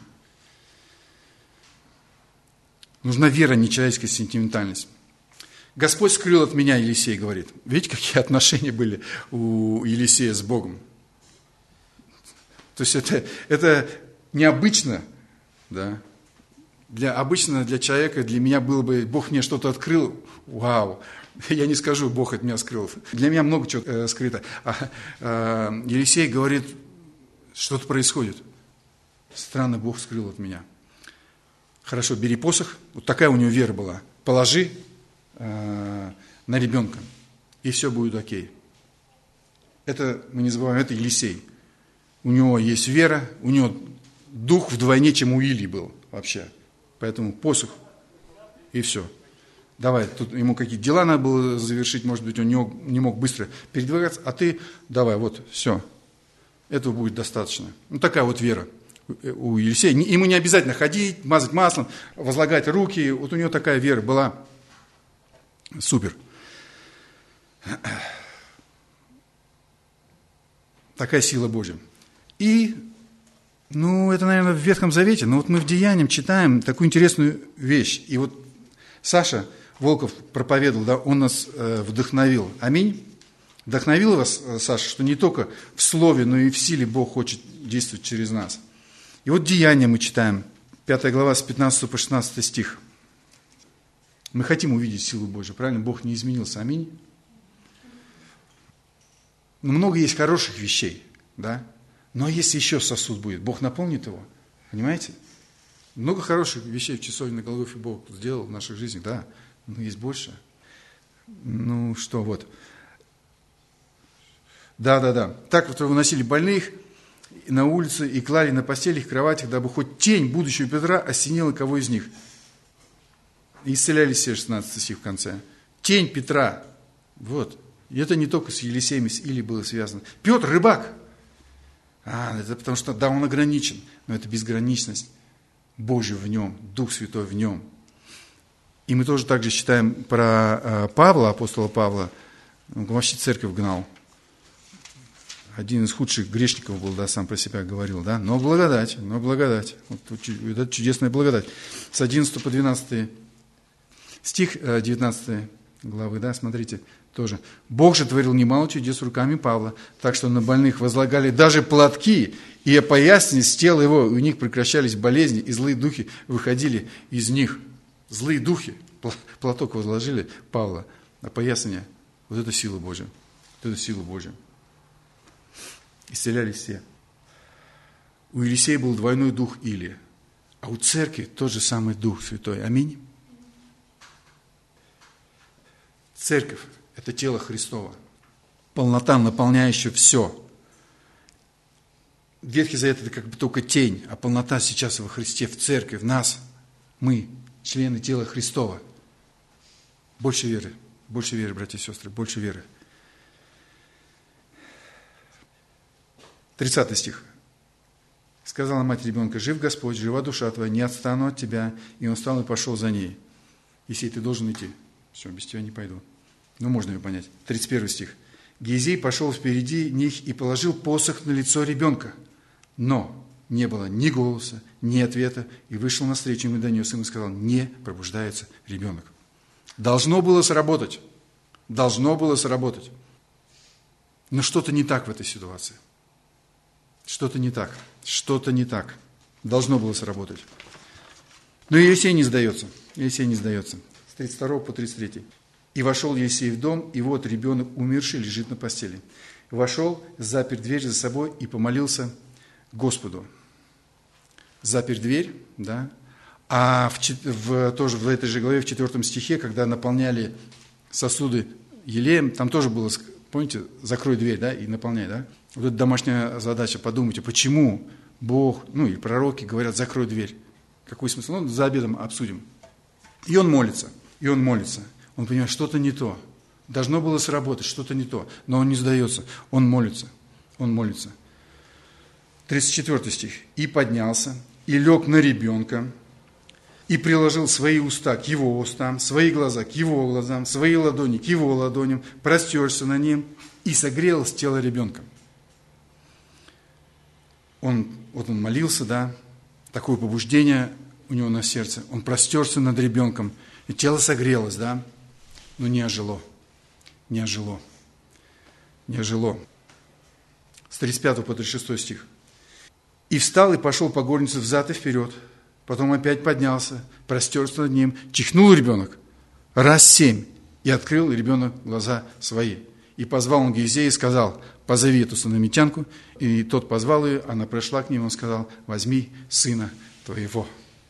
Нужна вера, не человеческая сентиментальность. Господь скрыл от меня, Елисей говорит. Видите, какие отношения были у Елисея с Богом? То есть это, это необычно, да? Для, обычно для человека, для меня было бы: Бог мне что-то открыл, вау. Я не скажу: Бог от меня скрыл. Для меня много чего э, скрыто. А, а, Елисей говорит: что-то происходит. Странно, Бог скрыл от меня. Хорошо, бери посох. Вот такая у него вера была. Положи на ребенка, и все будет окей. Это, мы не забываем, это Елисей. У него есть вера, у него дух вдвойне, чем у Илии был вообще. Поэтому посох, и все. Давай, тут ему какие-то дела надо было завершить, может быть, он не мог, не мог быстро передвигаться, а ты, давай, вот, все. Этого будет достаточно. Ну, такая вот вера у Елисея. Ему не обязательно ходить, мазать маслом, возлагать руки. Вот у него такая вера была. Супер. Такая сила Божья. И, ну, это, наверное, в Ветхом Завете, но вот мы в Деяниях читаем такую интересную вещь. И вот Саша Волков проповедовал, да, он нас э, вдохновил. Аминь. Вдохновил вас, Саша, что не только в слове, но и в силе Бог хочет действовать через нас. И вот Деяния мы читаем, пятая глава, с пятнадцатого по шестнадцатый стих. Мы хотим увидеть силу Божью, правильно? Бог не изменился, аминь. Но много есть хороших вещей, да? Но если еще сосуд будет, Бог наполнит его, понимаете? Много хороших вещей в часовне на Голгофе Бог сделал в наших жизнях, да, но есть больше. Ну что, вот. Да-да-да. Так вот выносили больных на улице и клали на постелях, кроватях, дабы хоть тень будущего Петра осенила кого из них. И исцелялись все, шестнадцатый стих в конце. Тень Петра. Вот. И это не только с Елисеем, с Илией было связано. Петр рыбак. А, это потому что, да, он ограничен, но это безграничность Божия в нем, Дух Святой в нем. И мы тоже также читаем про Павла, апостола Павла. Он вообще церковь гнал. Один из худших грешников был, да, сам про себя говорил, да. Но благодать, но благодать. Вот это чудесная благодать. С одиннадцатого по двенадцатый стих девятнадцатой главы, да, смотрите, тоже. Бог же творил немало чудес руками Павла, так что на больных возлагали даже платки и опоясни с тела его, и у них прекращались болезни, и злые духи выходили из них. Злые духи, платок возложили Павла, опоясание. Вот это сила Божья, вот это сила Божья. Исцелялись все. У Елисея был двойной дух Илия, а у церкви тот же самый Дух Святой. Аминь. Церковь – это тело Христово, полнота, наполняющая все. Ветхий Завет – это как бы только тень, а полнота сейчас во Христе, в церкви, в нас. Мы – члены тела Христова. Больше веры, больше веры, братья и сестры, больше веры. тридцатый стих. Сказала мать ребенка: жив Господь, жива душа твоя, не отстану от тебя. И он встал и пошел за ней. Есей, ты должен идти. Все, без тебя не пойду. Ну, можно ее понять. тридцать первый стих. Гизей пошел впереди них и положил посох на лицо ребенка. Но не было ни голоса, ни ответа, и вышел навстречу ему и донес ему и сказал: не пробуждается ребенок. Должно было сработать. Должно было сработать. Но что-то не так в этой ситуации. Что-то не так. Что-то не так. Должно было сработать. Но Елисей не сдается. Елисей не сдается. С тридцать второго по тридцать третий. «И вошел Елисей в дом, и вот ребенок умерший лежит на постели. Вошел, запер дверь за собой и помолился Господу». Запер дверь, да. А в, в, тоже в этой же главе, в четвертом стихе, когда наполняли сосуды елеем, там тоже было, помните, закрой дверь, да, и наполняй, да. Вот это домашняя задача. Подумайте, почему Бог, ну и пророки говорят: закрой дверь. Какой смысл? Ну, за обедом обсудим. И он молится, и он молится. Он понимает, что-то не то. Должно было сработать, что-то не то. Но он не сдается, он молится, он молится. тридцать четвёртый стих. «И поднялся, и лег на ребенка, и приложил свои уста к его устам, свои глаза к его глазам, свои ладони к его ладоням, простерся на ним и согрел с тела ребенка». Он, вот он молился, да, такое побуждение у него на сердце. Он простерся над ребенком, и тело согрелось, да, но не ожило, не ожило, не ожило. С тридцать пятого по тридцать шестой стих. «И встал, и пошел по горнице взад и вперед, потом опять поднялся, простерся над ним, чихнул ребенок раз семь, и открыл ребенок глаза свои. И позвал он Гезея и сказал: позови эту сунамитянку. И тот позвал ее, она пришла к нему, он сказал: возьми сына твоего».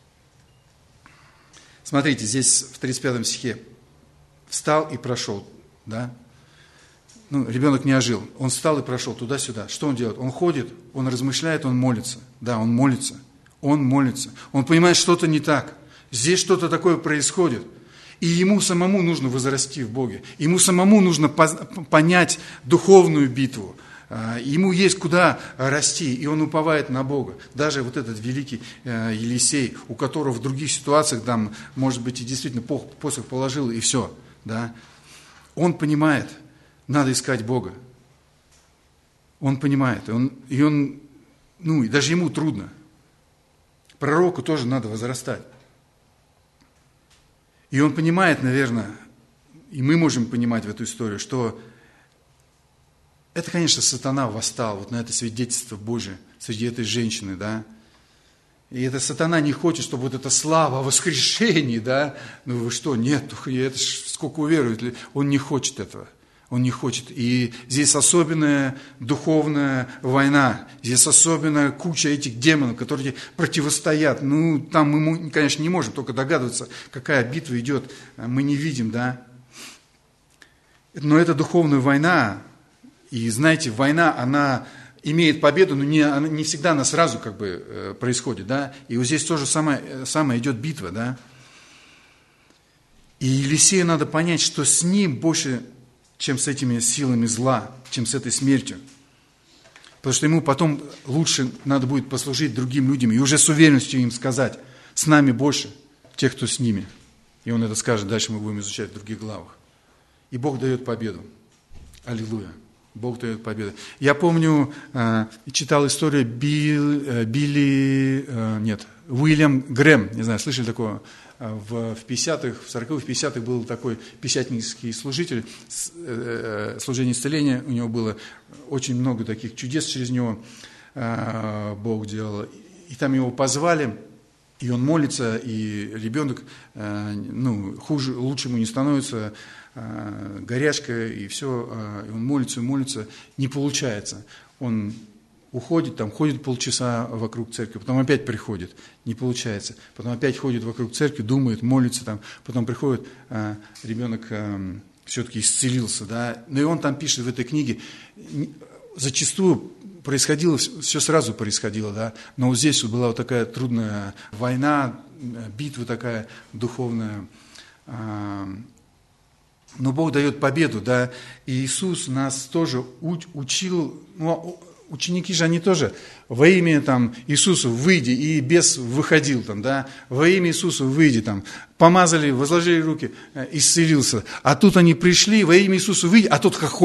Смотрите, здесь в тридцать пятом стихе встал и прошел, да? Ну, ребенок не ожил. Он встал и прошел туда-сюда. Что он делает? Он ходит, он размышляет, он молится. Да, он молится. Он молится. Он понимает, что-то не так. Здесь что-то такое происходит. И ему самому нужно возрасти в Боге. Ему самому нужно понять духовную битву. Ему есть куда расти, и он уповает на Бога. Даже вот этот великий Елисей, у которого в других ситуациях, там, может быть, и действительно посох положил, и все. Да? Он понимает, надо искать Бога. Он понимает, и он, и он, ну, и даже ему трудно. Пророку тоже надо возрастать. И он понимает, наверное, и мы можем понимать в эту историю, что это, конечно, сатана восстал вот на это свидетельство Божие среди этой женщины, да. И это сатана не хочет, чтобы вот эта слава о воскрешении, да. Ну вы что, нет, это ж сколько уверует, он не хочет этого. Он не хочет. И здесь особенная духовная война. Здесь особенная куча этих демонов, которые противостоят. Ну, там мы, конечно, не можем только догадываться, какая битва идет. Мы не видим, да. Но это духовная война. И знаете, война, она имеет победу, но не, она, не всегда она сразу как бы происходит, да. И вот здесь тоже самое, самое идет битва, да. И Елисею надо понять, что с ним больше, чем с этими силами зла, чем с этой смертью. Потому что ему потом лучше надо будет послужить другим людям и уже с уверенностью им сказать: с нами больше тех, кто с ними. И он это скажет, дальше мы будем изучать в других главах. И Бог дает победу. Аллилуйя. Бог дает победу. Я помню, читал историю Билл, Билли, нет, Уильям Грэм, не знаю, слышали такого? В пятидесятых, в сороковых, в пятидесятых был такой пятидесятнический служитель, служение исцеления, у него было очень много таких чудес через него Бог делал. И там его позвали, и он молится, и ребенок, ну, хуже, лучше ему не становится, горячка, и все, и он молится, молится, не получается. Он уходит, там ходит полчаса вокруг церкви, потом опять приходит, не получается. Потом опять ходит вокруг церкви, думает, молится там, потом приходит, а, ребенок а, все-таки исцелился, да. Ну и он там пишет в этой книге, зачастую происходило, все сразу происходило, да, но вот здесь была вот такая трудная война, битва такая духовная, а, но Бог дает победу, да, и Иисус нас тоже учил, ну, ученики же, они тоже во имя там, Иисуса выйди, и бес выходил там, да, во имя Иисуса выйди там, помазали, возложили руки, исцелился. А тут они пришли, во имя Иисуса выйди, а тот как хочет,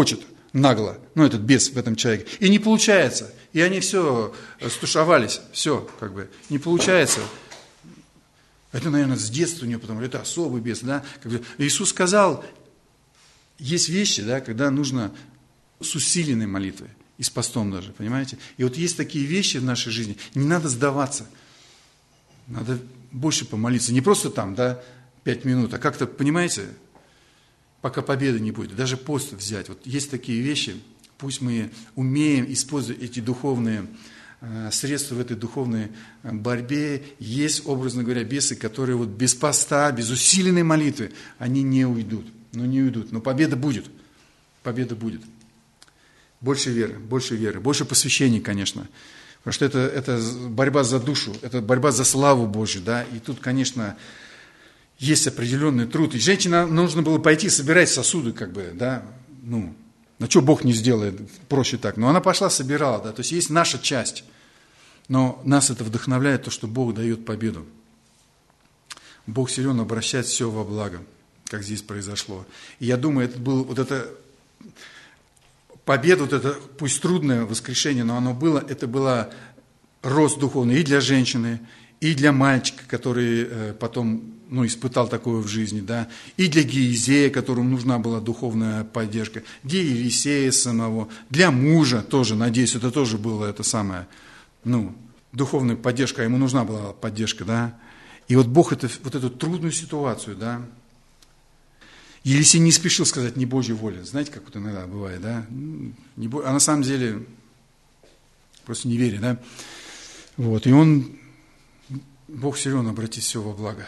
нагло, ну, этот бес в этом человеке. И не получается. И они все стушевались, все, как бы, не получается. Это, наверное, с детства у него, потому что это особый бес, да. Как бы, Иисус сказал, есть вещи, да, когда нужно с усиленной молитвой, и с постом даже, понимаете. И вот есть такие вещи в нашей жизни, не надо сдаваться, надо больше помолиться. Не просто там, да, пять минут, а как-то, понимаете, пока победы не будет, даже пост взять. Вот есть такие вещи, пусть мы умеем использовать эти духовные э, средства в этой духовной борьбе. Есть, образно говоря, бесы, которые вот без поста, без усиленной молитвы, они не уйдут. Ну, не уйдут, но победа будет. Победа будет. Больше веры, больше веры, больше посвящений, конечно. Потому что это, это борьба за душу, это борьба за славу Божью, да. И тут, конечно, есть определенный труд. И женщине нужно было пойти собирать сосуды, как бы, да, ну, на что Бог не сделает, проще так. Но она пошла, собирала, да, то есть есть наша часть. Но нас это вдохновляет, то, что Бог дает победу. Бог силен обращать все во благо, как здесь произошло. И я думаю, это был вот это победа, вот это, пусть трудное воскрешение, но оно было, это было рост духовный и для женщины, и для мальчика, который э, потом, ну, испытал такое в жизни, да, и для Гиезея, которому нужна была духовная поддержка, для Елисея самого, для мужа тоже, надеюсь, это тоже было это самое, ну, духовная поддержка, ему нужна была поддержка, да. И вот Бог это, вот эту трудную ситуацию, да, Елисей не спешил сказать «не Божья воля». Знаете, как вот иногда бывает, да? Не Бо... А на самом деле просто не верит, да? Вот, и он, Бог силен обратить все во благо.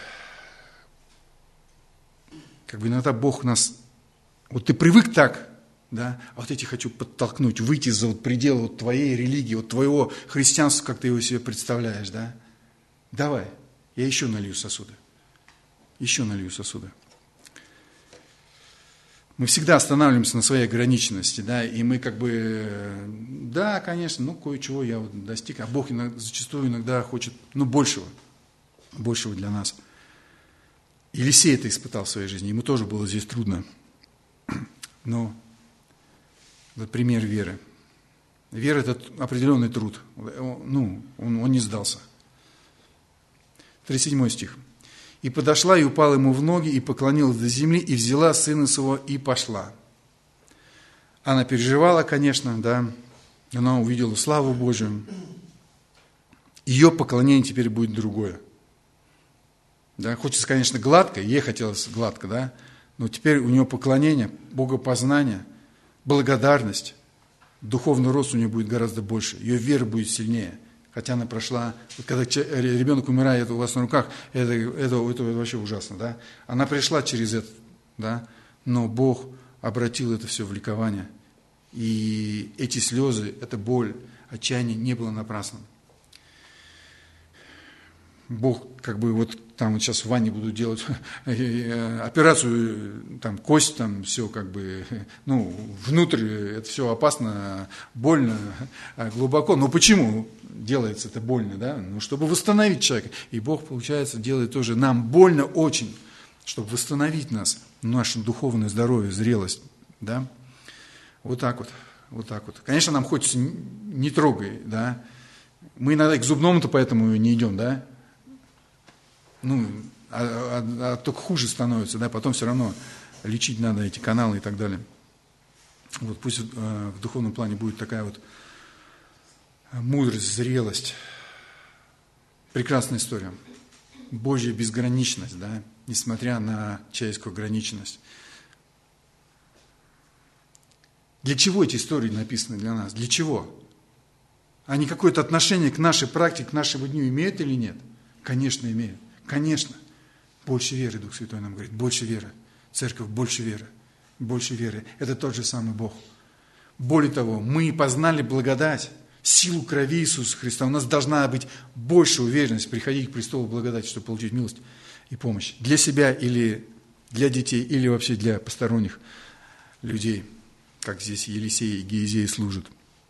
Как бы иногда Бог нас, вот ты привык так, да, а вот эти хочу подтолкнуть, выйти за вот пределы вот твоей религии, вот твоего христианства, как ты его себе представляешь, да? Давай, я еще налью сосуды, еще налью сосуды. Мы всегда останавливаемся на своей ограниченности, да, и мы как бы, да, конечно, ну, кое-чего я вот достиг, а Бог иногда, зачастую иногда хочет, ну, большего, большего для нас. Елисей это испытал в своей жизни, ему тоже было здесь трудно, но это пример веры. Вера – это определенный труд, ну, он, он не сдался. тридцать седьмой стих. И подошла, и упала ему в ноги, и поклонилась до земли, и взяла сына своего, и пошла. Она переживала, конечно, да, она увидела славу Божию. Ее поклонение теперь будет другое. Да, хочется, конечно, гладко, ей хотелось гладко, да, но теперь у нее поклонение, богопознание, благодарность, духовный рост у нее будет гораздо больше, ее вера будет сильнее. Хотя она прошла, когда ребенок умирает у вас на руках, это, это, это, это вообще ужасно, да. Она пришла через это, да, но Бог обратил это все в ликование. И эти слезы, эта боль, отчаяние не было напрасным. Бог, как бы вот там вот сейчас в ванне буду делать операцию, там кость, там все как бы, ну, внутрь это все опасно, больно, глубоко. Но почему делается это больно, да? Ну, чтобы восстановить человека. И Бог, получается, делает тоже нам больно очень, чтобы восстановить нас, наше духовное здоровье, зрелость, да? Вот так вот, вот так вот. Конечно, нам хочется не трогай, да? Мы иногда к зубному-то поэтому не идем, да? Ну, а, а, а только хуже становится, да, потом все равно лечить надо эти каналы и так далее. Вот пусть э, в духовном плане будет такая вот мудрость, зрелость. Прекрасная история. Божья безграничность, да, несмотря на человеческую ограниченность. Для чего эти истории написаны для нас? Для чего? Они какое-то отношение к нашей практике, к нашему дню имеют или нет? Конечно, имеют. Конечно, больше веры, Дух Святой нам говорит, больше веры. Церковь, больше веры, больше веры. Это тот же самый Бог. Более того, мы познали благодать, силу крови Иисуса Христа. У нас должна быть больше уверенность приходить к престолу благодати, чтобы получить милость и помощь. Для себя или для детей, или вообще для посторонних людей, как здесь Елисей и Гиезей служат.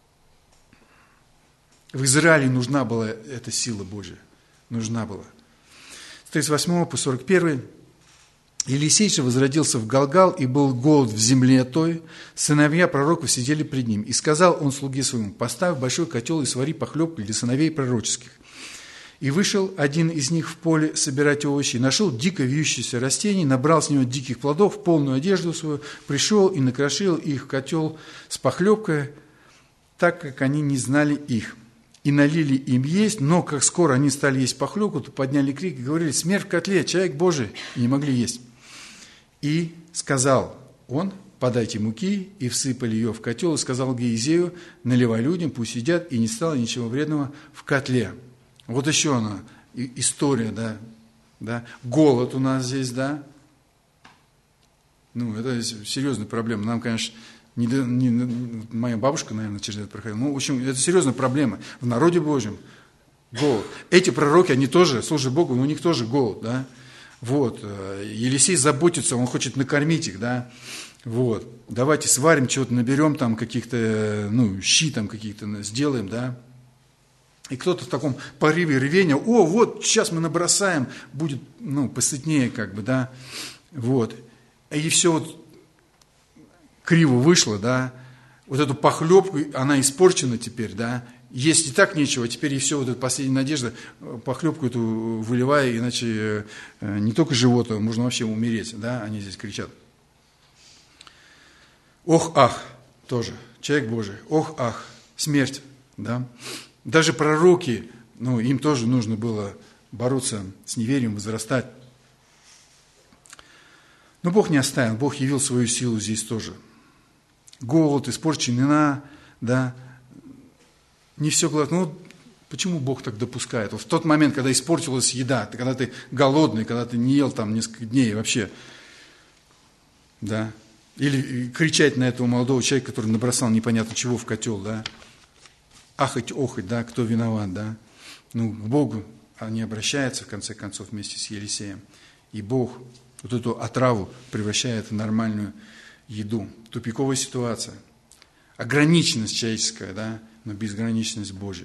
В Израиле нужна была эта сила Божья. Нужна была. С тридцать восьмого по сорок первый Елисей же возродился в Галгал, и был голод в земле той. Сыновья пророков сидели пред ним. И сказал он слуге своему: поставь большой котел и свари похлебку для сыновей пророческих. И вышел один из них в поле собирать овощи, и нашел дико вьющееся растение, набрал с него диких плодов, полную одежду свою, пришел и накрошил их в котел с похлебкой, так как они не знали их. И налили им есть, но как скоро они стали есть похлебку, то подняли крик и говорили: смерть в котле, человек Божий, и не могли есть. И сказал он: подайте муки, и всыпали ее в котел, и сказал Геизею: наливай людям, пусть едят, и не стало ничего вредного в котле. Вот еще она, история, да, да, голод у нас здесь, да. Ну, это серьезная проблема. Нам, конечно, не, не, моя бабушка, наверное, через это проходила. Ну, в общем, это серьезная проблема. В народе Божьем голод. Эти пророки, они тоже, служат Богу, но у них тоже голод, да. Вот, Елисей заботится, он хочет накормить их, да. Вот, давайте сварим чего-то, наберем там каких-то, ну, щи там какие-то сделаем, да. И кто-то в таком порыве рвения: о, вот, сейчас мы набросаем, будет, ну, посытнее, как бы, да, вот. И все вот криво вышло, да, вот эту похлебку, она испорчена теперь, да, есть и так нечего, теперь и все, вот эта последняя надежда, похлебку эту выливая, иначе не только животное, можно вообще умереть, да, они здесь кричат. Ох, ах, тоже, человек Божий, ох, ах, смерть, да. Даже пророки, ну, им тоже нужно было бороться с неверием, возрастать. Но Бог не оставил, Бог явил свою силу здесь тоже. Голод, испорченная, да, не все гладко. Ну, почему Бог так допускает? Вот в тот момент, когда испортилась еда, когда ты голодный, когда ты не ел там несколько дней вообще, да, или кричать на этого молодого человека, который набросал непонятно чего в котел, да, ахать, охать, да, кто виноват, да. Ну, к Богу они обращаются, в конце концов, вместе с Елисеем. И Бог вот эту отраву превращает в нормальную еду. Тупиковая ситуация. Ограниченность человеческая, да, но безграничность Божья.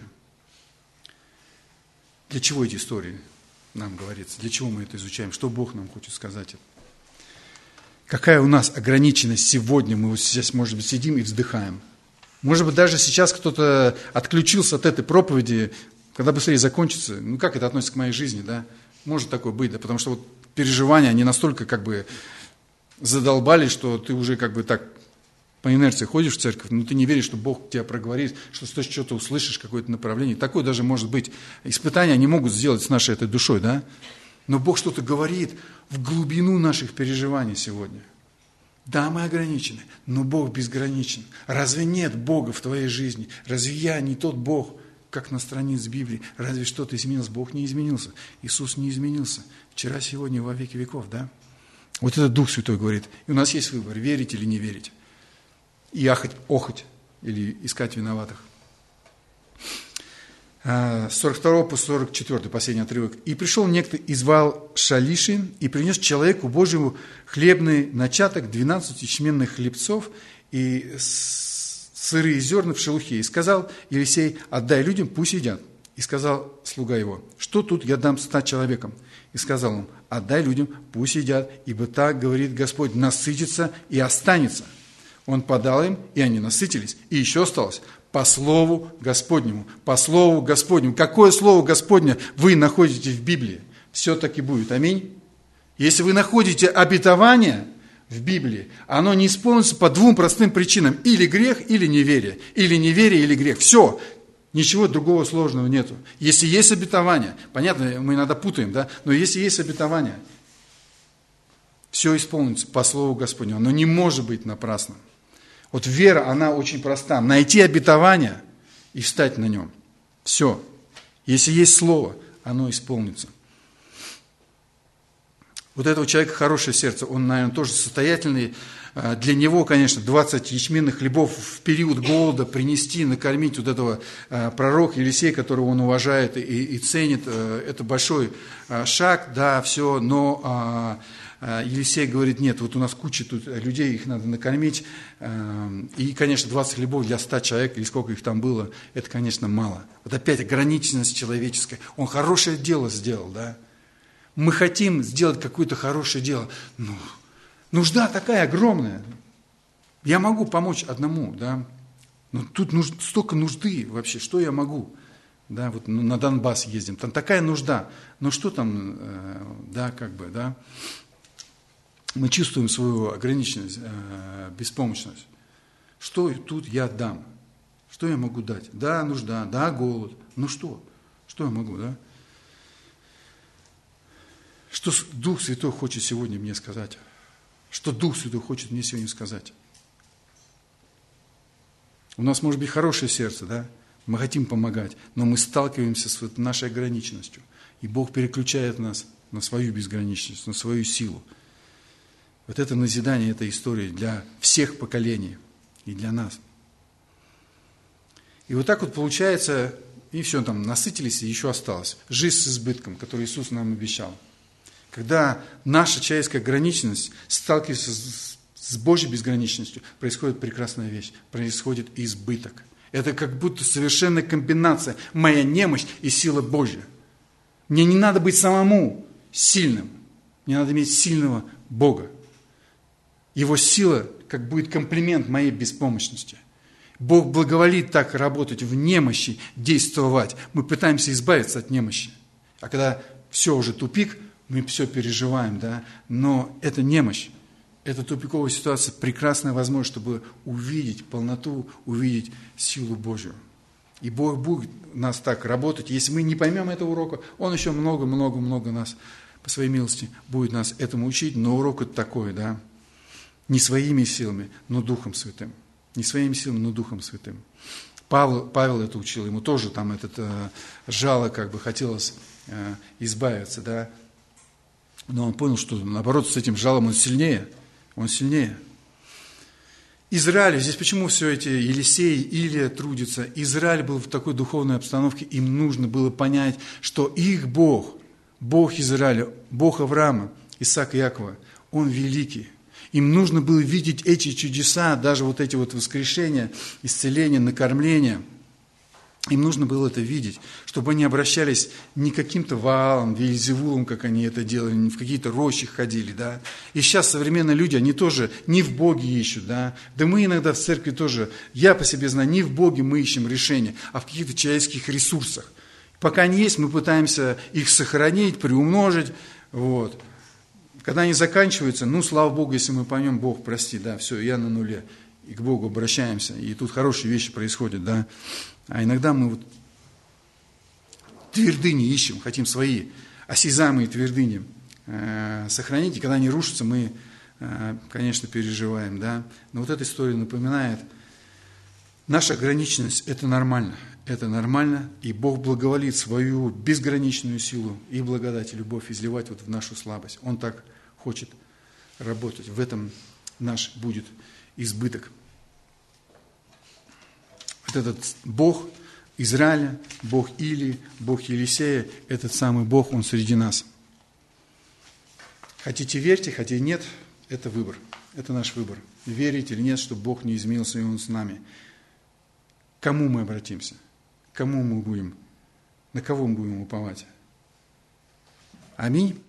Для чего эти истории нам говорится? Для чего мы это изучаем? Что Бог нам хочет сказать? Какая у нас ограниченность сегодня? Мы вот сейчас, может быть, сидим и вздыхаем. Может быть, даже сейчас кто-то отключился от этой проповеди, когда быстрее закончится. Ну, как это относится к моей жизни, да? Может такое быть, да? Потому что вот переживания, они настолько как бы задолбали, что ты уже как бы так по инерции ходишь в церковь, но ты не веришь, что Бог тебя проговорит, что ты что-то услышишь, какое-то направление. Такое даже может быть. Испытания они могут сделать с нашей этой душой, да? Но Бог что-то говорит в глубину наших переживаний сегодня. Да, мы ограничены, но Бог безграничен. Разве нет Бога в твоей жизни? Разве я не тот Бог, как на странице Библии? Разве что-то изменилось? Бог не изменился. Иисус не изменился. Вчера, сегодня, во веки веков, да? Вот это Дух Святой говорит. И у нас есть выбор, верить или не верить. И ахать, охать, или искать виноватых. С сорок второго по сорок четвёртый, последний отрывок. «И пришел некто из Ваал-Шалиши, и принес человеку Божьему хлебный начаток, двенадцать ячменных хлебцов и сырые зерна в шелухе. И сказал Елисей: отдай людям, пусть едят. И сказал слуга его: что тут я дам ста человекам? И сказал он: отдай людям, пусть едят, ибо так говорит Господь: насытится и останется. Он подал им, и они насытились, и еще осталось. По слову Господнему, по слову Господнему. Какое слово Господне вы находите в Библии? Все так и будет. Аминь. Если вы находите обетование в Библии, оно не исполнится по двум простым причинам. Или грех, или неверие. Или неверие, или грех. Все. Ничего другого сложного нету. Если есть обетование, понятно, мы иногда путаем, да? Но если есть обетование, все исполнится по слову Господнему. Оно не может быть напрасным. Вот вера, она очень проста. Найти обетование и встать на нем. Все. Если есть слово, оно исполнится. Вот этого человека хорошее сердце, он, наверное, тоже состоятельный. Для него, конечно, двадцать ячменных хлебов в период голода принести, накормить вот этого пророка Елисея, которого он уважает и, и ценит, это большой шаг, да, все, но Елисей говорит: нет, вот у нас куча тут людей, их надо накормить, и, конечно, двадцать хлебов для ста человек, или сколько их там было, это, конечно, мало. Вот опять ограниченность человеческая. Он хорошее дело сделал, да. Мы хотим сделать какое-то хорошее дело. Ну, нужда такая огромная. Я могу помочь одному, да. Но тут нуж, столько нужды вообще, что я могу? Да, вот на Донбасс ездим, там такая нужда. Но что там, э, да, как бы, да. Мы чувствуем свою ограниченность, э, беспомощность. Что тут я дам? Что я могу дать? Да, нужда, да, голод. Ну что? Что я могу, да? Что Дух Святой хочет сегодня мне сказать? Что Дух Святой хочет мне сегодня сказать? У нас может быть хорошее сердце, да? Мы хотим помогать, но мы сталкиваемся с вот нашей ограниченностью. И Бог переключает нас на свою безграничность, на свою силу. Вот это назидание, эта история для всех поколений и для нас. И вот так вот получается, и все, там насытились, и еще осталось. Жизнь с избытком, который Иисус нам обещал. Когда наша человеческая ограниченность сталкивается с, с Божьей безграничностью, происходит прекрасная вещь, происходит избыток. Это как будто совершенная комбинация, моя немощь и сила Божья. Мне не надо быть самому сильным, мне надо иметь сильного Бога. Его сила как будет комплимент моей беспомощности. Бог благоволит так работать в немощи, действовать. Мы пытаемся избавиться от немощи. А когда все уже тупик, мы все переживаем, да. Но это немощь, эта тупиковая ситуация прекрасная возможность, чтобы увидеть полноту, увидеть силу Божью. И Бог будет нас так работать. Если мы не поймем этого урока, Он еще много-много-много нас, по своей милости, будет нас этому учить. Но урок это такой, да. Не своими силами, но Духом Святым. Не своими силами, но Духом Святым. Павел, Павел это учил, ему тоже там этот э, жало, как бы хотелось э, избавиться, да. Но он понял, что наоборот с этим жалом он сильнее, он сильнее. Израилю, здесь почему все эти Елисей, Илия трудятся? Израиль был в такой духовной обстановке, им нужно было понять, что их Бог, Бог Израиля, Бог Авраама, Исаака и Иакова, Он великий. Им нужно было видеть эти чудеса, даже вот эти вот воскрешения, исцеления, накормления. Им нужно было это видеть, чтобы они обращались не к каким-то Ваалам, Веельзевулам, как они это делали, не в какие-то рощи ходили, да. И сейчас современные люди, они тоже не в Боге ищут, да. Да мы иногда в церкви тоже, я по себе знаю, не в Боге мы ищем решения, а в каких-то человеческих ресурсах. Пока они есть, мы пытаемся их сохранить, приумножить, вот. Когда они заканчиваются, ну, слава Богу, если мы поймем, Бог, прости, да, все, я на нуле, и к Богу обращаемся, и тут хорошие вещи происходят, да. А иногда мы вот твердыни ищем, хотим свои осязаемые твердыни э, сохранить, и когда они рушатся, мы, э, конечно, переживаем, да. Но вот эта история напоминает, наша ограниченность – это нормально, это нормально, и Бог благоволит свою безграничную силу и благодать, и любовь изливать вот в нашу слабость. Он так хочет работать, в этом наш будет избыток. Вот этот Бог Израиля, Бог Илии, Бог Елисея, этот самый Бог, Он среди нас. Хотите верьте, хотите нет, это выбор, это наш выбор. Верить или нет, что Бог не изменился, и Он с нами. К кому мы обратимся? К кому мы будем? На кого мы будем уповать? Аминь.